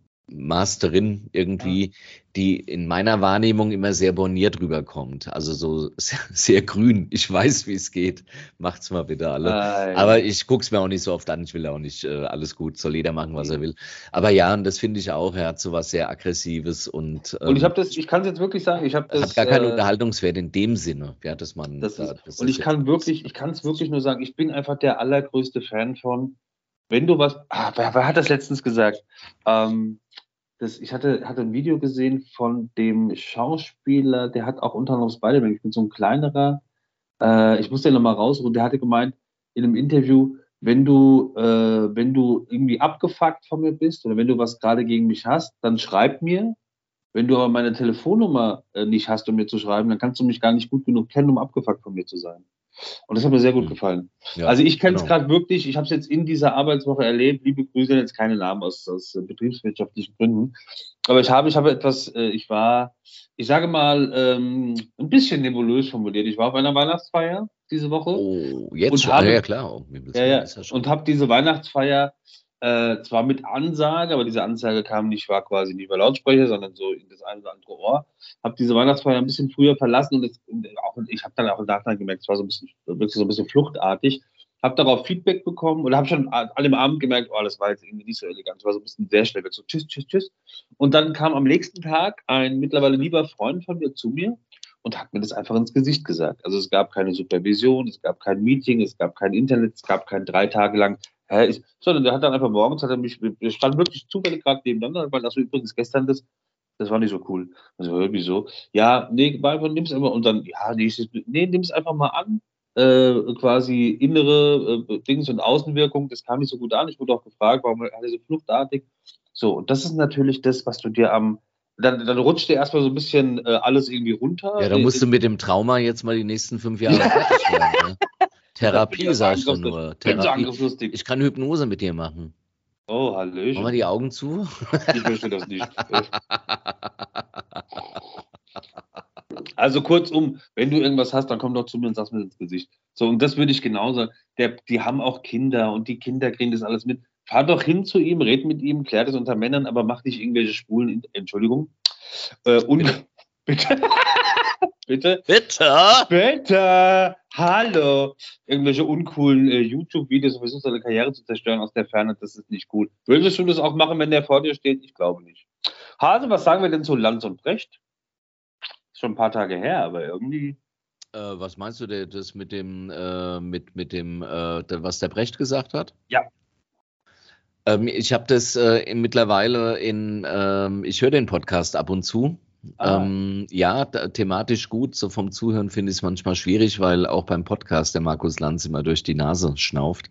Masterin Ah, irgendwie, die in meiner Wahrnehmung immer sehr borniert rüberkommt. Also so sehr, sehr grün. Ich weiß, wie es geht. Macht's mal bitte alle. Aber ei, ich guck's mir auch nicht so oft an. Ich will auch nicht äh, alles gut. Soll jeder machen, was er nee. will. Aber ja, und das finde ich auch. Er hat so was sehr Aggressives und Und ich ähm, habe das, ich kann es jetzt wirklich sagen, ich habe hat das, gar keinen äh, Unterhaltungswert in dem Sinne. Ja, dass man das da, ist, das und ist ich jetzt kann alles. wirklich, ich kann es wirklich nur sagen, ich bin einfach der allergrößte Fan von, wenn du was, ah, wer, wer hat das letztens gesagt? Ähm, das, ich hatte, hatte ein Video gesehen von dem Schauspieler, der hat auch unter anderem Spider-Man, ich bin so ein kleinerer, äh, ich muss den nochmal rausholen, der hatte gemeint in einem Interview, wenn du, äh, wenn du irgendwie abgefuckt von mir bist oder wenn du was gerade gegen mich hast, dann schreib mir. Wenn du aber meine Telefonnummer äh, nicht hast, um mir zu schreiben, dann kannst du mich gar nicht gut genug kennen, um abgefuckt von mir zu sein. Und das hat mir sehr gut Hm. gefallen. Ja, Also ich kenne es genau. gerade wirklich, ich habe es jetzt in dieser Arbeitswoche erlebt, liebe Grüße, jetzt keine Namen aus, aus äh, betriebswirtschaftlichen Gründen. Aber ich habe, ich habe etwas, äh, ich war, ich sage mal, ähm, ein bisschen nebulös formuliert. Ich war auf einer Weihnachtsfeier diese Woche Oh, jetzt und schon. Ah, ja, habe klar. Um Himmels ja, Willen, ja. ist ja Und schon. habe diese Weihnachtsfeier äh, zwar mit Ansage, aber diese Ansage kam nicht, war quasi nicht über Lautsprecher, sondern so in das eine oder andere Ohr. Habe diese Weihnachtsfeier ein bisschen früher verlassen und, das, und auch, ich habe dann auch im Nachhinein gemerkt, es war so ein bisschen, wirklich so ein bisschen fluchtartig. Habe darauf Feedback bekommen und habe schon an dem Abend gemerkt, oh, das war jetzt irgendwie nicht so elegant. Es war so ein bisschen sehr schnell weg, so tschüss, tschüss, tschüss. Und dann kam am nächsten Tag ein mittlerweile lieber Freund von mir zu mir und hat mir das einfach ins Gesicht gesagt. Also es gab keine Supervision, es gab kein Meeting, es gab kein Internet, es gab kein drei Tage lang, hä, ich, sondern der hat dann einfach morgens, hat er mich, wir standen wirklich zufällig gerade nebeneinander, weil das übrigens gestern das, das war nicht so cool. Also, hä, wieso? Ja, nee, war einfach, nimm's einfach und dann, ja, nee, ich, nee, nimm's einfach mal an. Äh, quasi innere äh, Dings und Außenwirkung, das kam nicht so gut an. Ich wurde auch gefragt, warum hat er so fluchtartig? So, und das ist natürlich das, was du dir am dann, dann rutscht dir erstmal so ein bisschen äh, alles irgendwie runter. Ja, da musst Äh, du mit dem Trauma jetzt mal die nächsten fünf Jahre fertig werden. Ne? das bin Therapie, ja so sag ich dir angriffslustig. nur. Bin so Therapie. angriffslustig. Ich kann Hypnose mit dir machen. Oh, Machen wir die Hallöchen. Augen zu? Ich möchte das nicht. Äh, Also kurzum, wenn du irgendwas hast, dann komm doch zu mir und sag's mir ins Gesicht. So, und das würde ich genauso. Der, die haben auch Kinder und die Kinder kriegen das alles mit. Fahr doch hin zu ihm, red mit ihm, klär das unter Männern, aber mach nicht irgendwelche schwulen, Entschuldigung. Äh, Bitte? und bitte, bitte, Bitte? bitte, hallo. Irgendwelche uncoolen äh, YouTube-Videos und versuchst deine Karriere zu zerstören aus der Ferne, das ist nicht cool. Würdest du das auch machen, wenn der vor dir steht? Ich glaube nicht. Hase, was sagen wir denn zu Lanz und Brecht? Schon ein paar Tage her, aber irgendwie. Äh, was meinst du denn, das mit dem, äh, mit, mit dem, äh, was der Brecht gesagt hat? Ja. Ähm, ich habe das äh, mittlerweile in, ähm, ich höre den Podcast ab und zu. Ah, Ähm, ja, da, thematisch gut. So vom Zuhören finde ich es manchmal schwierig, weil auch beim Podcast der Markus Lanz immer durch die Nase schnauft.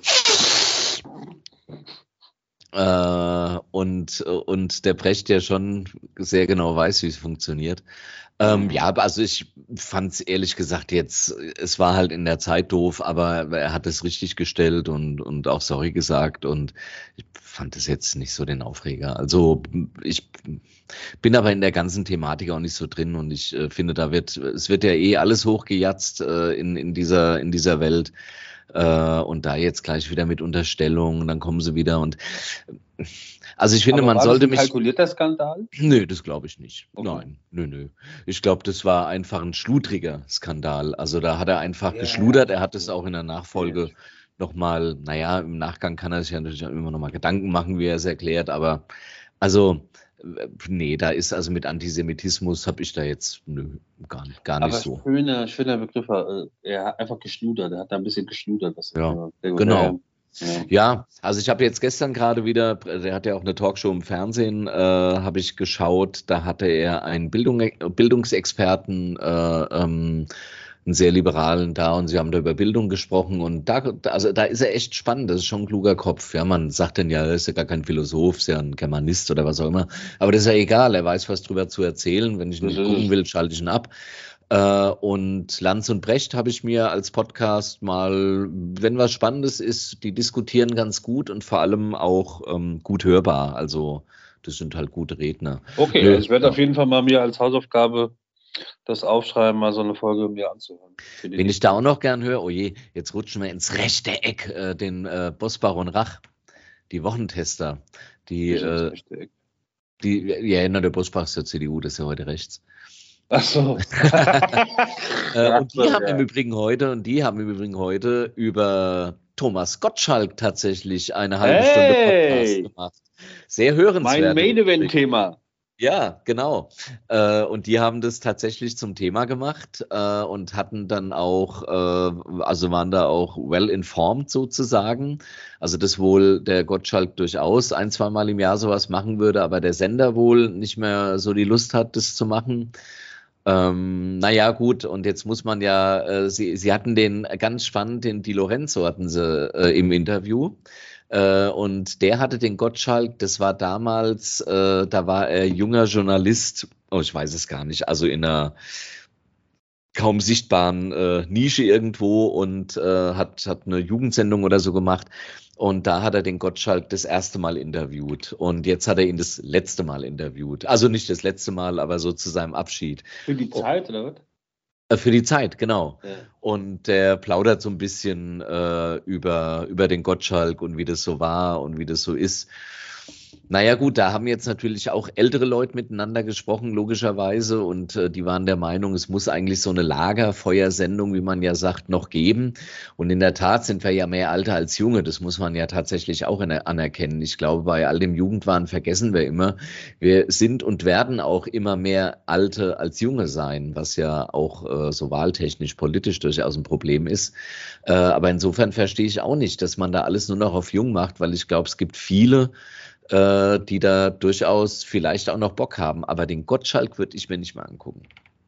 Äh, und, und der Brecht ja schon sehr genau weiß, wie es funktioniert. Ähm, ja, also ich fand es ehrlich gesagt jetzt, es war halt in der Zeit doof, aber er hat es richtig gestellt und, und auch sorry gesagt und ich fand es jetzt nicht so den Aufreger. Also ich bin aber in der ganzen Thematik auch nicht so drin und ich äh, finde, da wird, es wird ja eh alles hochgejatzt äh, in, in dieser, in dieser Welt. Äh, und da jetzt gleich wieder mit Unterstellungen, dann kommen sie wieder und also ich finde, aber man war das sollte ein mich. kalkulierter Skandal? Nö, das glaube ich nicht. Okay. Nein, nö, nö. Ich glaube, das war einfach ein schludriger Skandal. Also da hat er einfach Ja, ja, geschludert. Er hat es ja. auch in der Ja, Nachfolge nochmal, naja, im Nachgang kann er sich ja natürlich auch immer nochmal Gedanken machen, wie er es erklärt. Aber also, äh, nee, da ist also mit Antisemitismus habe ich da jetzt, nö, gar, gar nicht aber so. schöner, schöner Begriff. äh, Er hat einfach geschludert. Er hat da ein bisschen geschludert. Das Ja, Thema. Sehr gut. genau. Ja, ja. Ja, also ich habe jetzt gestern gerade wieder, der hat ja auch eine Talkshow im Fernsehen, äh, habe ich geschaut, da hatte er einen Bildung, Bildungsexperten, äh, ähm, einen sehr liberalen da und sie haben da über Bildung gesprochen und da, also da ist er echt spannend, das ist schon ein kluger Kopf. Ja, man sagt dann ja, er ist ja gar kein Philosoph, ist ja ein Germanist oder was auch immer, aber das ist ja egal, er weiß was drüber zu erzählen, wenn ich ihn Das nicht ist gucken es. will, schalte ich ihn ab. Äh, und Lanz und Brecht habe ich mir als Podcast mal, wenn was Spannendes ist, die diskutieren ganz gut und vor allem auch ähm, gut hörbar. Also das sind halt gute Redner. Okay, Nö, also ich werde auf ja. jeden Fall mal mir als Hausaufgabe das aufschreiben, mal so eine Folge mir anzuhören. Für die Wen ich da nächste. auch noch gern höre, oh je, jetzt rutschen wir ins rechte Eck, äh, den äh, Bosbaron Rach, die Wochentester. Die, Wie ins äh, rechte Eck. die, ja, na, der Bosbach ist der C D U, das ist ja heute rechts. Ach so. Äh, Ach und die so, haben im ja. Übrigen heute, und die haben im Übrigen heute über Thomas Gottschalk tatsächlich eine halbe Stunde Podcast Hey, gemacht. Sehr mein hörenswert im Übrigen. Main-Event-Thema. Ja, genau. Äh, und die haben das tatsächlich zum Thema gemacht äh, und hatten dann auch, äh, also waren da auch well informed sozusagen. Also dass wohl der Gottschalk durchaus ein, zweimal im Jahr sowas machen würde, aber der Sender wohl nicht mehr so die Lust hat, das zu machen. Ähm, naja, gut, und jetzt muss man ja, äh, Sie, Sie hatten den ganz spannend, den Di Lorenzo hatten Sie äh, im Interview. Äh, und der hatte den Gottschalk, das war damals, äh, da war er junger Journalist, oh, ich weiß es gar nicht, also in einer kaum sichtbaren äh, Nische irgendwo und äh, hat, hat eine Jugendsendung oder so gemacht. Und da hat er den Gottschalk das erste Mal interviewt. Und jetzt hat er ihn das letzte Mal interviewt. Also nicht das letzte Mal, aber so zu seinem Abschied. Für die Zeit, oder was? Äh, Für die Zeit, genau. Ja. Und der plaudert so ein bisschen äh, über, über den Gottschalk und wie das so war und wie das so ist. Naja gut, da haben jetzt natürlich auch ältere Leute miteinander gesprochen, logischerweise, und äh, die waren der Meinung, es muss eigentlich so eine Lagerfeuersendung, wie man ja sagt, noch geben. Und in der Tat sind wir ja mehr Alte als Junge, das muss man ja tatsächlich auch aner- anerkennen. Ich glaube, bei all dem Jugendwahn vergessen wir immer, wir sind und werden auch immer mehr Alte als Junge sein, was ja auch äh, so wahltechnisch, politisch durchaus ein Problem ist. Äh, aber insofern verstehe ich auch nicht, dass man da alles nur noch auf jung macht, weil ich glaube, es gibt viele, äh, die da durchaus vielleicht auch noch Bock haben. Aber den Gottschalk würde ich mir nicht mal angucken.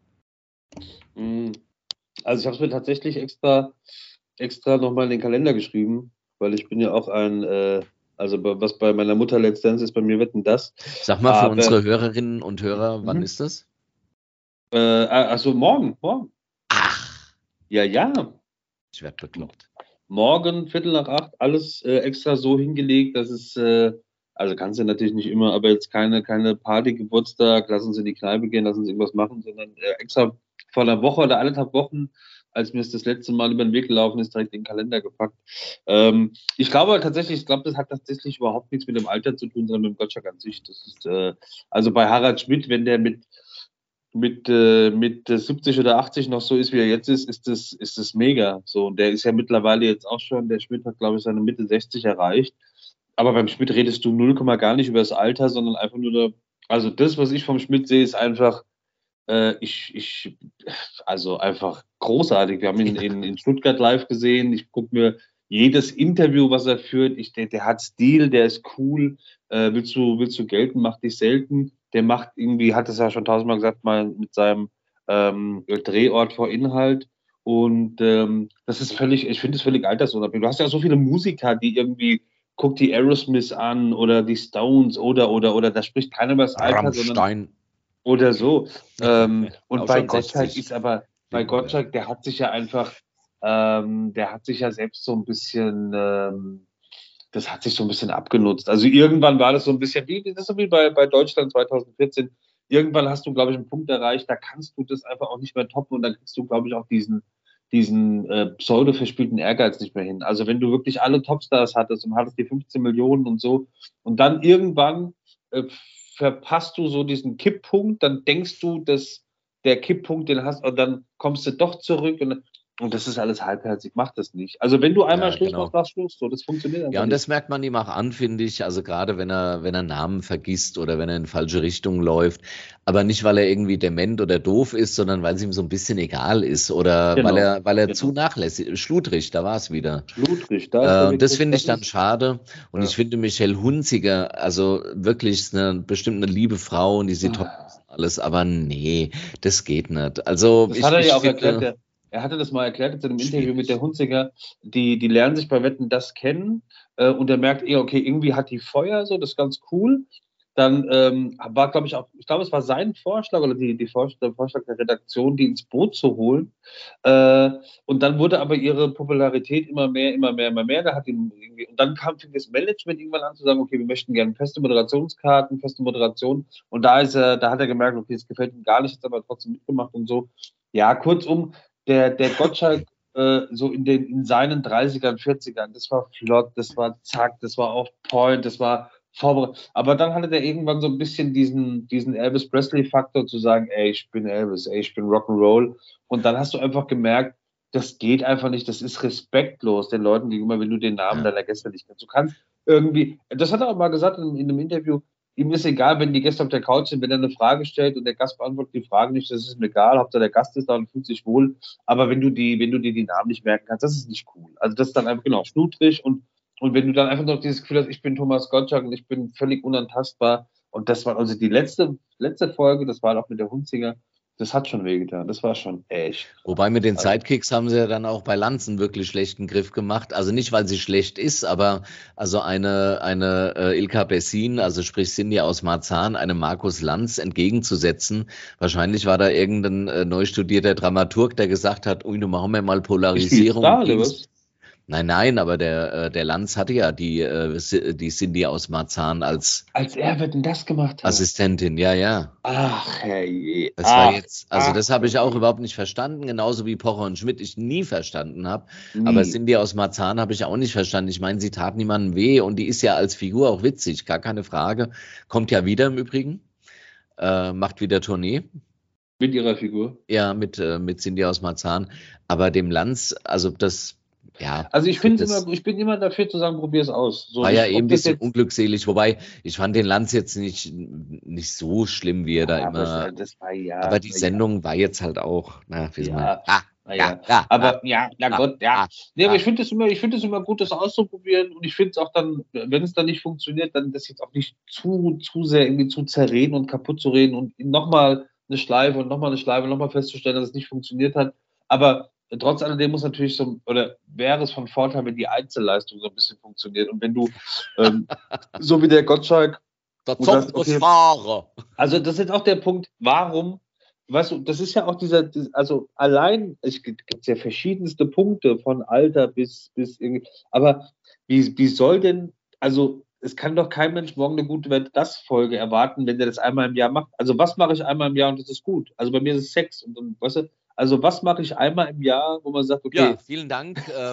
Mm. Also ich habe es mir tatsächlich extra, extra nochmal in den Kalender geschrieben, weil ich bin ja auch ein, äh, also bei- was bei meiner Mutter letztendlich ist, bei mir Wetten das. Sag mal für Aber, unsere Hörerinnen und Hörer, wann mhm. ist das? äh, also morgen, morgen. Ach, Ja, ja. ich werde bekloppt. Morgen, Viertel nach acht, alles äh, extra so hingelegt, dass es, äh, also kannst du natürlich nicht immer, aber jetzt keine, keine Party, Geburtstag, lassen Sie in die Kneipe gehen, lassen Sie irgendwas machen, sondern äh, extra vor einer Woche oder anderthalb Wochen, als mir es das letzte Mal über den Weg gelaufen ist, direkt in den Kalender gepackt. Ähm, ich glaube tatsächlich, ich glaube, das hat tatsächlich überhaupt nichts mit dem Alter zu tun, sondern mit dem Gottschalk an sich. Das ist, äh, also bei Harald Schmidt, wenn der mit mit, äh, mit äh, siebzig oder achtzig noch so ist, wie er jetzt ist, ist das, ist das mega. So, und der ist ja mittlerweile jetzt auch schon, der Schmidt hat, glaube ich, seine Mitte sechzig erreicht. Aber beim Schmidt redest du null Komma gar nicht über das Alter, sondern einfach nur, da, also das, was ich vom Schmidt sehe, ist einfach, äh, ich, ich, also einfach großartig. Wir haben ihn in, in Stuttgart live gesehen. Ich gucke mir jedes Interview, was er führt, ich, der, der hat Stil, der ist cool, äh, willst du, willst du gelten, macht dich selten, der macht irgendwie, hat es ja schon tausendmal gesagt, mal mit seinem ähm, Drehort vor Inhalt. Und ähm, das ist völlig, ich finde es völlig altersunabhängig. Du hast ja so viele Musiker, die irgendwie, guck die Aerosmith an oder die Stones oder, oder, oder, da spricht keiner über das Alter, sondern Rammstein. oder so. Ähm, und Auch bei schon Gottschalk sechzig. ist aber, bei Gottschalk, der hat sich ja einfach, ähm, der hat sich ja selbst so ein bisschen, ähm, das hat sich so ein bisschen abgenutzt. Also irgendwann war das so ein bisschen wie, das ist so wie bei, bei Deutschland zwanzig vierzehn. Irgendwann hast du, glaube ich, einen Punkt erreicht, da kannst du das einfach auch nicht mehr toppen und dann kriegst du, glaube ich, auch diesen, diesen äh, pseudo-verspielten Ehrgeiz nicht mehr hin. Also wenn du wirklich alle Topstars hattest und hattest die fünfzehn Millionen und so und dann irgendwann äh, verpasst du so diesen Kipppunkt, dann denkst du, dass der Kipppunkt, den hast, und dann kommst du doch zurück und, und das ist alles halbherzig, mach das nicht. Also wenn du einmal Ja, Schluss genau. machst, machst Schluss. So, das funktioniert einfach Ja, und nicht. das merkt man ihm auch an, finde ich. Also gerade wenn er, wenn er Namen vergisst oder wenn er in falsche Richtung läuft. Aber nicht, weil er irgendwie dement oder doof ist, sondern weil es ihm so ein bisschen egal ist oder weil Genau, er, weil er zu genau. nachlässig, schludrig, da war es wieder. Schludrig, da ist der Äh, das Begriff, finde ich das dann ist, schade. Und ja. ich finde Michelle Hunziker, also wirklich ist eine bestimmt eine liebe Frau und die sieht toll aus und alles, aber nee, das geht nicht. Also Das hat ich, er ich ja auch erklärt, finde der, er hatte das mal erklärt in einem Interview mit der schwierig. Hunziker, die, die lernen sich bei Wetten das kennen äh, und er merkt, eh, okay, irgendwie hat die Feuer, so, das ist ganz cool. Dann ähm, war, glaube ich, auch, ich glaube, es war sein Vorschlag oder die, die Vorschlag, der Vorschlag der Redaktion, die ins Boot zu holen. Äh, und dann wurde aber ihre Popularität immer mehr, immer mehr, immer mehr. Da hat ihn irgendwie, und dann kam fing das Management irgendwann an zu sagen, okay, wir möchten gerne feste Moderationskarten, feste Moderation. Und da ist er, da hat er gemerkt, okay, es gefällt ihm gar nicht, hat aber trotzdem mitgemacht und so. Ja, kurzum, der, der Gottschalk äh, so in den in seinen dreißigern, vierzigern, das war flott, das war zack, das war auf Point, das war vorbereitet. Aber dann hatte der irgendwann so ein bisschen diesen, diesen Elvis Presley-Faktor zu sagen, ey, ich bin Elvis, ey, ich bin Rock'n'Roll. Und dann hast du einfach gemerkt, das geht einfach nicht, das ist respektlos den Leuten gegenüber, wenn du den Namen Ja. deiner Gäste nicht kennst. Du kannst irgendwie, das hat er auch mal gesagt in, in einem Interview, ihm ist egal, wenn die Gäste auf der Couch sind, wenn er eine Frage stellt und der Gast beantwortet die Frage nicht, das ist ihm egal, Hauptsache der Gast ist da und fühlt sich wohl. Aber wenn du die, wenn du dir die Namen nicht merken kannst, das ist nicht cool. Also das ist dann einfach genau schludrig und, und wenn du dann einfach noch dieses Gefühl hast, ich bin Thomas Gottschalk und ich bin völlig unantastbar und das war also die letzte, letzte Folge, das war auch mit der Hunziger, das hat schon wehgetan, das war schon echt krass. Wobei mit den Also, Sidekicks haben sie ja dann auch bei Lanzen wirklich schlechten Griff gemacht. Also nicht, weil sie schlecht ist, aber also eine, eine äh, Ilka Bessin, also sprich Cindy aus Marzahn, einem Markus Lanz entgegenzusetzen. Wahrscheinlich war da irgendein äh, neu studierter Dramaturg, der gesagt hat, ui, nun machen wir mal wie spielt's Polarisierung da, und oder Gegens was? Nein, nein, aber der, äh, der Lanz hatte ja die, äh, Si- die Cindy aus Marzahn als Als er wird denn das gemacht hat? Assistentin, ja, ja. Ach, herrje, Das war ach, jetzt, also ach, das habe ich auch herrje. überhaupt nicht verstanden, genauso wie Pocher und Schmidt ich nie verstanden habe. Aber Nie. Cindy aus Marzahn habe ich auch nicht verstanden. Ich meine, sie tat niemandem weh und die ist ja als Figur auch witzig, gar keine Frage. Kommt ja wieder im Übrigen, äh, macht wieder Tournee. Mit ihrer Figur. Ja, mit, äh, mit Cindy aus Marzahn. Aber dem Lanz, also das, ja, Also ich also finde immer, das ich bin immer dafür zu sagen, probier es aus. So, war ja ich, eben ein ob das bisschen jetzt, unglückselig, wobei ich fand den Lanz jetzt nicht, nicht so schlimm, wie er da ja, aber es, immer. äh, das war Aber ja, die ja, Sendung war jetzt halt auch, na, wie soll man, ja, ah, ja, naja. ja, ah, Aber ja, na ah, Gott, ja. ah, Nee, aber ah. ich finde es immer, ich finde es immer gut, das auszuprobieren und ich finde es auch dann, wenn es dann nicht funktioniert, dann das jetzt auch nicht zu, zu sehr irgendwie zu zerreden und kaputt zu reden und nochmal eine Schleife und nochmal eine Schleife und nochmal festzustellen, dass es nicht funktioniert hat. Aber trotz alledem muss natürlich so, oder wäre es von Vorteil, wenn die Einzelleistung so ein bisschen funktioniert und wenn du, ähm, so wie der Gottschalk, Der und sagst, Zopf des okay, Fahrer. also das ist jetzt auch der Punkt, warum, weißt du, das ist ja auch dieser, dies- also allein, es gibt gibt's ja verschiedenste Punkte von Alter bis, bis irgendwie, aber wie, wie soll denn, also es kann doch kein Mensch morgen eine gute Welt das Folge erwarten, wenn der das einmal im Jahr macht. Also was mache ich einmal im Jahr und das ist gut? Also bei mir ist es Sex und dann, weißt du, also was mache ich einmal im Jahr, wo man sagt, Ja, okay, vielen Dank. Ähm,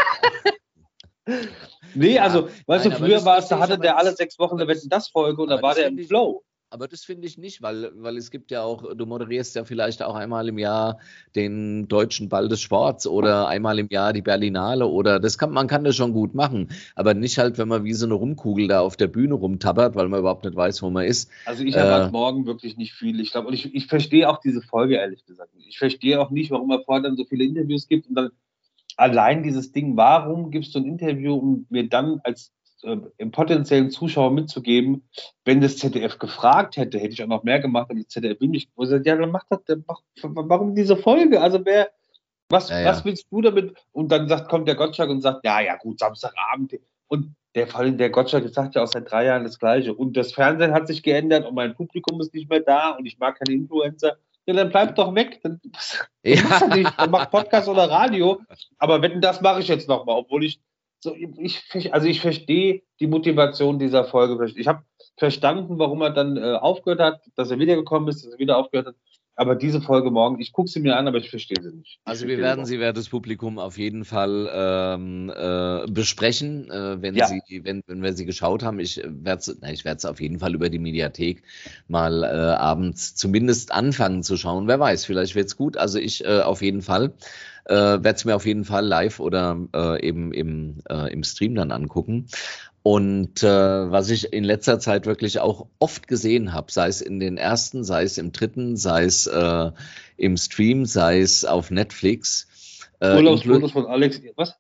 nee, ja, also, weißt du, nein, aber früher das war es, da verstehe ich, hatte aber der alle das, sechs Wochen aber eine Wetten das, das Folge und da aber war das der im finde ich, Flow. aber das finde ich nicht, weil, weil es gibt ja auch, du moderierst ja vielleicht auch einmal im Jahr den Deutschen Ball des Sports oder einmal im Jahr die Berlinale oder das kann, man kann das schon gut machen, aber nicht halt, wenn man wie so eine Rumkugel da auf der Bühne rumtappert, weil man überhaupt nicht weiß, wo man ist. Also ich Äh, erwarte morgen wirklich nicht viel. Ich glaube, und ich, ich verstehe auch diese Folge ehrlich gesagt nicht. Ich verstehe auch nicht, warum er vorher dann so viele Interviews gibt und dann allein dieses Ding, warum gibst du ein Interview, um mir dann als äh, im potenziellen Zuschauer mitzugeben, wenn das Z D F gefragt hätte, hätte ich auch noch mehr gemacht, aber das Z D F will nicht. Und sagt, ja, dann macht das, dann macht, warum diese Folge? Also wer, was, Ja, was ja. willst du damit? Und dann sagt, kommt der Gottschalk und sagt, ja, ja, gut, Samstagabend. Und der Fall, der Gottschalk sagt ja auch seit drei Jahren das Gleiche. Und das Fernsehen hat sich geändert und mein Publikum ist nicht mehr da und ich mag keine Influencer. Ja, dann bleib doch weg. Dann, dann, machst du nicht, dann mach Podcast oder Radio. Aber wetten, das mache ich jetzt nochmal, obwohl ich so, ich, also ich verstehe die Motivation dieser Folge. Ich habe verstanden, warum er dann äh, aufgehört hat, dass er wiedergekommen ist, dass er wieder aufgehört hat. Aber diese Folge morgen, ich gucke sie mir an, aber ich verstehe sie nicht. Ich Also wir werden sie, wertes Publikum, auf jeden Fall ähm, äh, besprechen, äh, wenn Ja. sie, wenn, wenn wir sie geschaut haben. Ich werde ich werde es auf jeden Fall über die Mediathek mal äh, abends zumindest anfangen zu schauen. Wer weiß, vielleicht wird es gut. Also ich äh, auf jeden Fall äh, werde es mir auf jeden Fall live oder äh, eben im, äh, im Stream dann angucken. Und äh, was ich in letzter Zeit wirklich auch oft gesehen habe, sei es in den ersten, sei es im dritten, sei es äh, im Stream, sei es auf Netflix. Äh, Urlaubsfotos von Alex, was?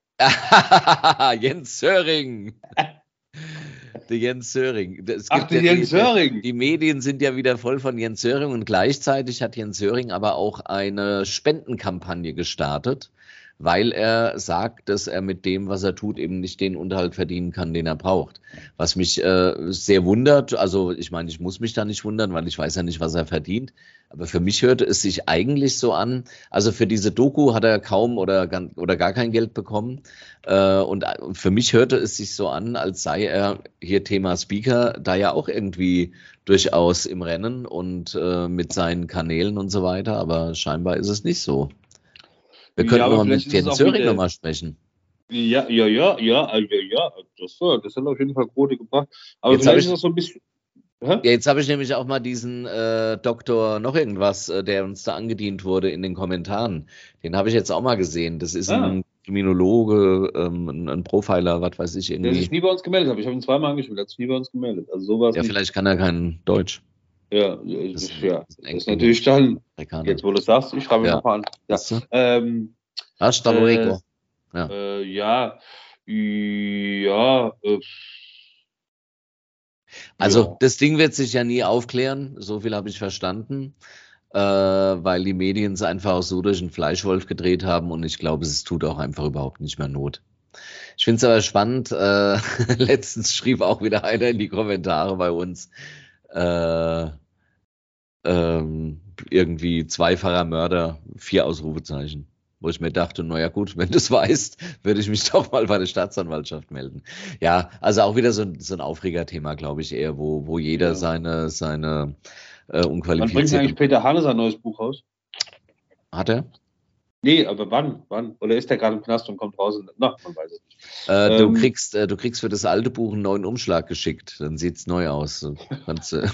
Jens Söring. Der Jens Söring. Es Ach, der ja Jens die, Söring. Die Medien sind ja wieder voll von Jens Söring und gleichzeitig hat Jens Söring aber auch eine Spendenkampagne gestartet, weil er sagt, dass er mit dem, was er tut, eben nicht den Unterhalt verdienen kann, den er braucht. Was mich äh, sehr wundert, also ich meine, ich muss mich da nicht wundern, weil ich weiß ja nicht, was er verdient, aber für mich hörte es sich eigentlich so an, also für diese Doku hat er kaum oder, oder gar kein Geld bekommen äh, und für mich hörte es sich so an, als sei er, hier Thema Speaker, da ja auch irgendwie durchaus im Rennen und äh, mit seinen Kanälen und so weiter, aber scheinbar ist es nicht so. Wir können ja, mal mit Jens Söring nochmal sprechen. Ja, ja, ja, ja, ja, ja, das, das hat auf jeden Fall Quote gebracht. Aber jetzt vielleicht ich, ist das so ein bisschen. Hä? Ja, jetzt habe ich nämlich auch mal diesen äh, Doktor noch irgendwas, äh, der uns da angedient wurde in den Kommentaren. Den habe ich jetzt auch mal gesehen. Das ist ah. ein Kriminologe, ähm, ein, ein Profiler, was weiß ich irgendwie. Der sich nie bei uns gemeldet hat. Ich habe ihn zweimal angespielt, hat sich nie bei uns gemeldet. Also sowas. Ja, nicht. Vielleicht kann er kein Deutsch. Ja, das, ist, ja, das ist natürlich dann, jetzt wo du es sagst, ich schreibe ihn ja. nochmal an. Ja, ähm, Hasta luego. Äh, ja, äh, ja, ja äh, also ja. Das Ding wird sich ja nie aufklären, so viel habe ich verstanden, äh, weil die Medien es einfach so durch den Fleischwolf gedreht haben und ich glaube, es tut auch einfach überhaupt nicht mehr Not. Ich finde es aber spannend, äh, letztens schrieb auch wieder einer in die Kommentare bei uns, Äh, ähm, irgendwie zweifacher Mörder, vier Ausrufezeichen. Wo ich mir dachte, naja gut, wenn du es weißt, würde ich mich doch mal bei der Staatsanwaltschaft melden. Ja, also auch wieder so ein, so ein Aufregerthema, glaube ich, eher, wo, wo jeder ja. seine, seine äh, unqualifizierten... Wann bringt eigentlich Peter Hane sein neues Buch raus? Hat er? Nee, aber wann? Wann? Oder ist der gerade im Knast und kommt raus? Und, na, man weiß es nicht. Äh, ähm, du, kriegst, äh, du kriegst für das alte Buch einen neuen Umschlag geschickt. Dann sieht es neu aus. Du kannst, äh,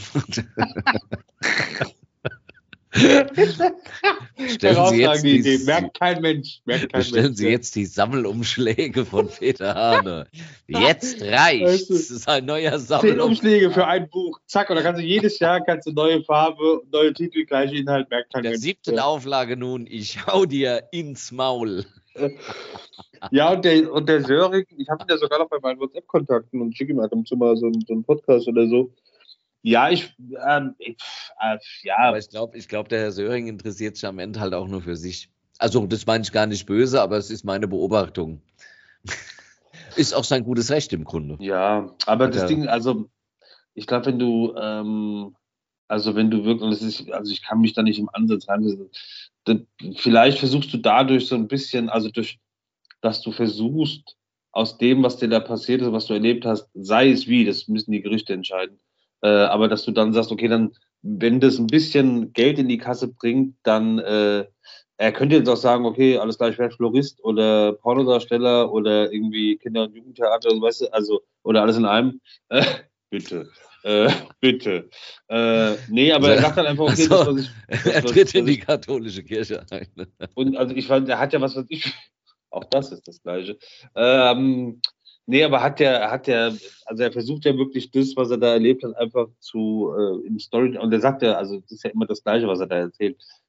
Stellen Sie jetzt die die, Idee. Merkt kein Mensch. Merkt kein stellen Mensch. Sie jetzt die Sammelumschläge von Peter Hane. Jetzt reicht's. Das ist ein neuer Sammelumschlag. Zehn Umschläge für ein Buch. Zack, und dann kannst du jedes Jahr kannst du neue Farbe, neue Titel, gleiche Inhalt, merkt kein Der Mensch. siebten ja. Auflage nun, ich hau dir ins Maul. Ja, und der, und der Söring, ich habe ihn ja sogar noch bei meinen WhatsApp-Kontakten und schicke ihm ab und zu mal so, so einen Podcast oder so. Ja, ich, ähm, ich äh, ja. Aber ich glaube, ich glaub, der Herr Söring interessiert sich am Ende halt auch nur für sich. Also, das meine ich gar nicht böse, aber es ist meine Beobachtung. Ist auch sein gutes Recht im Grunde. Ja, aber Hat das er, Ding, also, ich glaube, wenn du, ähm, also, wenn du wirklich, das ist, also, ich kann mich da nicht im Ansatz reinsetzen, vielleicht versuchst du dadurch so ein bisschen, also, durch, dass du versuchst, aus dem, was dir da passiert ist, was du erlebt hast, sei es wie, das müssen die Gerichte entscheiden, Äh, aber dass du dann sagst, okay, dann, wenn das ein bisschen Geld in die Kasse bringt, dann, äh, er könnte jetzt auch sagen, okay, alles klar, ich werde Florist oder Pornodarsteller oder irgendwie Kinder- und Jugendtheater, weißt du, also, oder alles in einem. Äh, bitte, äh, bitte. Äh, nee, aber also, er sagt dann einfach, okay, also, das, was ich. Das, er tritt was, in die katholische Kirche ein. Und also ich fand, er hat ja was, was ich. Auch das ist das Gleiche. Ähm, Nee, aber hat der, hat der, also er versucht ja wirklich das, was er da erlebt hat, einfach zu äh, in Story, und er sagt ja, also das ist ja immer das Gleiche, was er da erzählt.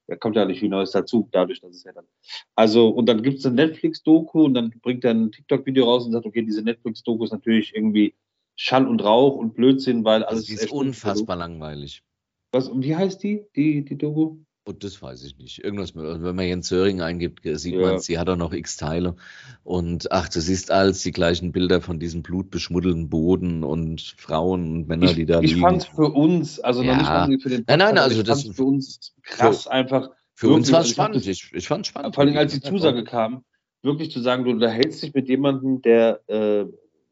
da kommt ja nicht viel Neues dazu, dadurch, dass es ja dann. Also, und dann gibt es eine Netflix-Doku und dann bringt er ein TikTok-Video raus und sagt, okay, diese Netflix-Doku ist natürlich irgendwie Schall und Rauch und Blödsinn, weil alles. Das ist unfassbar langweilig. Was, wie heißt die, die, die Doku? Und das weiß ich nicht. Irgendwas, wenn man Jens Söring eingibt, sieht Ja. man es, die hat auch noch x Teile. Und ach, du siehst alles die gleichen Bilder von diesem blutbeschmuddelten Boden und Frauen und Männer, Ich, die da ich liegen. fand es für uns, also noch Ja. nicht mal für den Nein, nein, Podcast, also ich das- fand's für uns krass einfach. Für uns wirklich, war also es ich hab spannend. das- Ich, ich fand es spannend. Vor allem, als die Zusage kam, wirklich zu sagen, du unterhältst dich mit jemandem, der äh,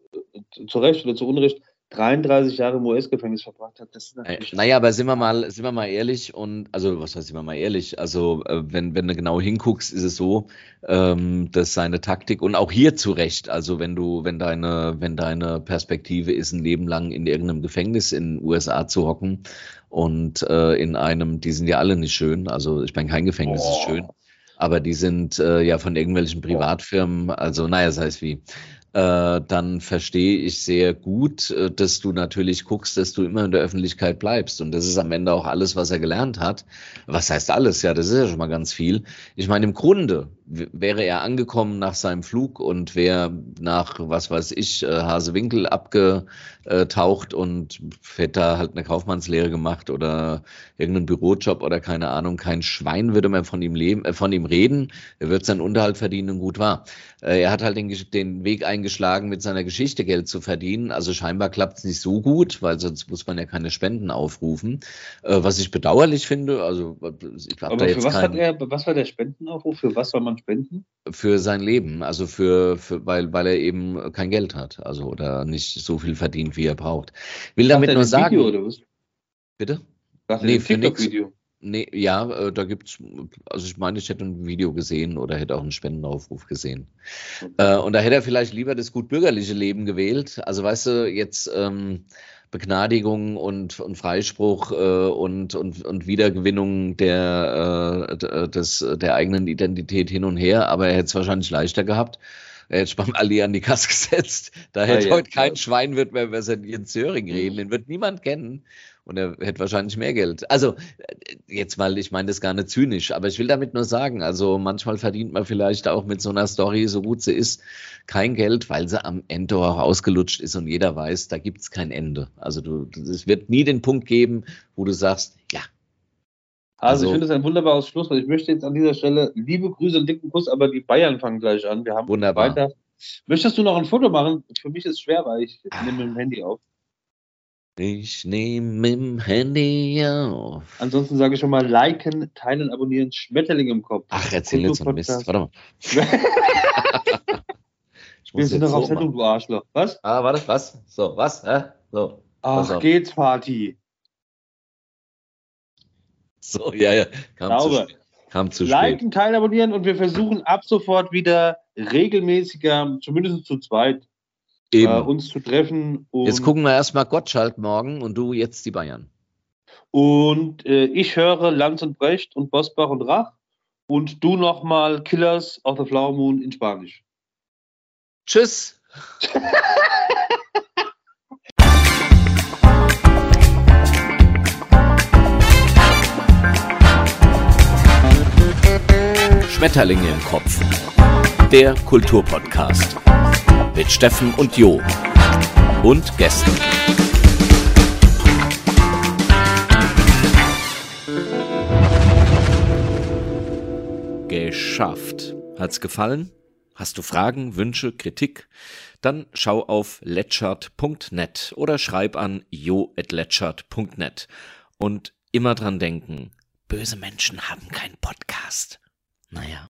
zu Recht oder zu Unrecht dreiunddreißig Jahre im U S-Gefängnis verbracht hat, das ist natürlich. Naja, aber sind wir mal, sind wir mal ehrlich und, also, was heißt, sind wir mal ehrlich? Also, äh, wenn, wenn du genau hinguckst, ist es so, ähm, dass seine Taktik und auch hier zu Recht, also, wenn du, wenn deine, wenn deine Perspektive ist, ein Leben lang in irgendeinem Gefängnis in den U S A zu hocken und äh, in einem, die sind ja alle nicht schön, also, ich meine, kein Gefängnis ist Oh. schön, aber die sind äh, ja von irgendwelchen Privatfirmen, also, naja, das heißt wie. Äh, dann verstehe ich sehr gut, äh, dass du natürlich guckst, dass du immer in der Öffentlichkeit bleibst. Und das ist am Ende auch alles, was er gelernt hat. Was heißt alles? Ja, das ist ja schon mal ganz viel. Ich meine, im Grunde w- wäre er angekommen nach seinem Flug und wäre nach, was weiß ich, äh, Hasewinkel abgetaucht und hätte da halt eine Kaufmannslehre gemacht oder irgendeinen Bürojob oder keine Ahnung. Kein Schwein würde mehr von ihm leben, äh, von ihm reden. Er wird seinen Unterhalt verdienen und gut war. Äh, er hat halt den, Gesch- den Weg eingeschlagen, mit seiner Geschichte Geld zu verdienen. Also scheinbar klappt es nicht so gut, weil sonst muss man ja keine Spenden aufrufen. Äh, was ich bedauerlich finde, also ich habe da Aber für jetzt was hat kein, er, was war der Spendenaufruf? Für was soll man spenden? für sein Leben, also für, für weil, weil er eben kein Geld hat, also oder nicht so viel verdient, wie er braucht. Will Macht damit er nur ein sagen, Video oder was? bitte? Macht er Nee, ein für nix. TikTok-Video? Nee, ja, äh, da gibt's, also ich meine, ich hätte ein Video gesehen oder hätte auch einen Spendenaufruf gesehen. Äh, und da hätte er vielleicht lieber das gut bürgerliche Leben gewählt. Also weißt du, jetzt ähm, Begnadigung und, und Freispruch äh, und, und, und Wiedergewinnung der, äh, d- des, der eigenen Identität hin und her, aber er hätte es wahrscheinlich leichter gehabt. Er hätte beim Ali an die Kasse gesetzt. Da hätte ja, heute kein klar. Schwein wird mehr über Jens Söring reden. Den wird niemand kennen. Und er hätte wahrscheinlich mehr Geld. Also, äh, jetzt mal, ich meine das gar nicht zynisch, aber ich will damit nur sagen, also manchmal verdient man vielleicht auch mit so einer Story, so gut sie ist, kein Geld, weil sie am Ende auch ausgelutscht ist und jeder weiß, da gibt es kein Ende. Also du, es wird nie den Punkt geben, wo du sagst, ja, Also, Also- ich finde das ein wunderbares Schlusswort. Ich möchte jetzt an dieser Stelle liebe Grüße und dicken Kuss, aber die Bayern fangen gleich an. Wir haben Wunderbar. weiter. Möchtest du noch ein Foto machen? Für mich ist es schwer, weil ich nehme mit dem Handy auf. ich nehme mit dem Handy auf. Ansonsten sage ich schon mal liken, teilen, abonnieren, Schmetterling im Kopf. Ach, erzähl jetzt so einen Mist. Kulturpodcast. Warte mal. Ich Wir muss sind jetzt noch auf so Sendung, machen. du Arschloch. Was? Ah, warte, was? So, was? Hä? So. Pass Ach, auf. geht's, Party. So, ja, ja. Kam zu Sauber. spät. Kam zu spät. Liken, teilen, abonnieren und wir versuchen ab sofort wieder regelmäßiger, zumindest zu zweit, äh, Eben. uns zu treffen. Und, Jetzt gucken wir erstmal Gottschalk morgen und du jetzt die Bayern. und äh, ich höre Lanz und Brecht und Bosbach und Rach und du nochmal Killers of the Flower Moon in Spanisch. Tschüss. Schmetterlinge im Kopf. Der Kulturpodcast. Mit Steffen und Jo. Und Gästen. Geschafft. Hat's gefallen? Hast du Fragen, Wünsche, Kritik? Dann schau auf letschert punkt net oder schreib an jo at letschert punkt net. Und immer dran denken, böse Menschen haben keinen Podcast. Naja.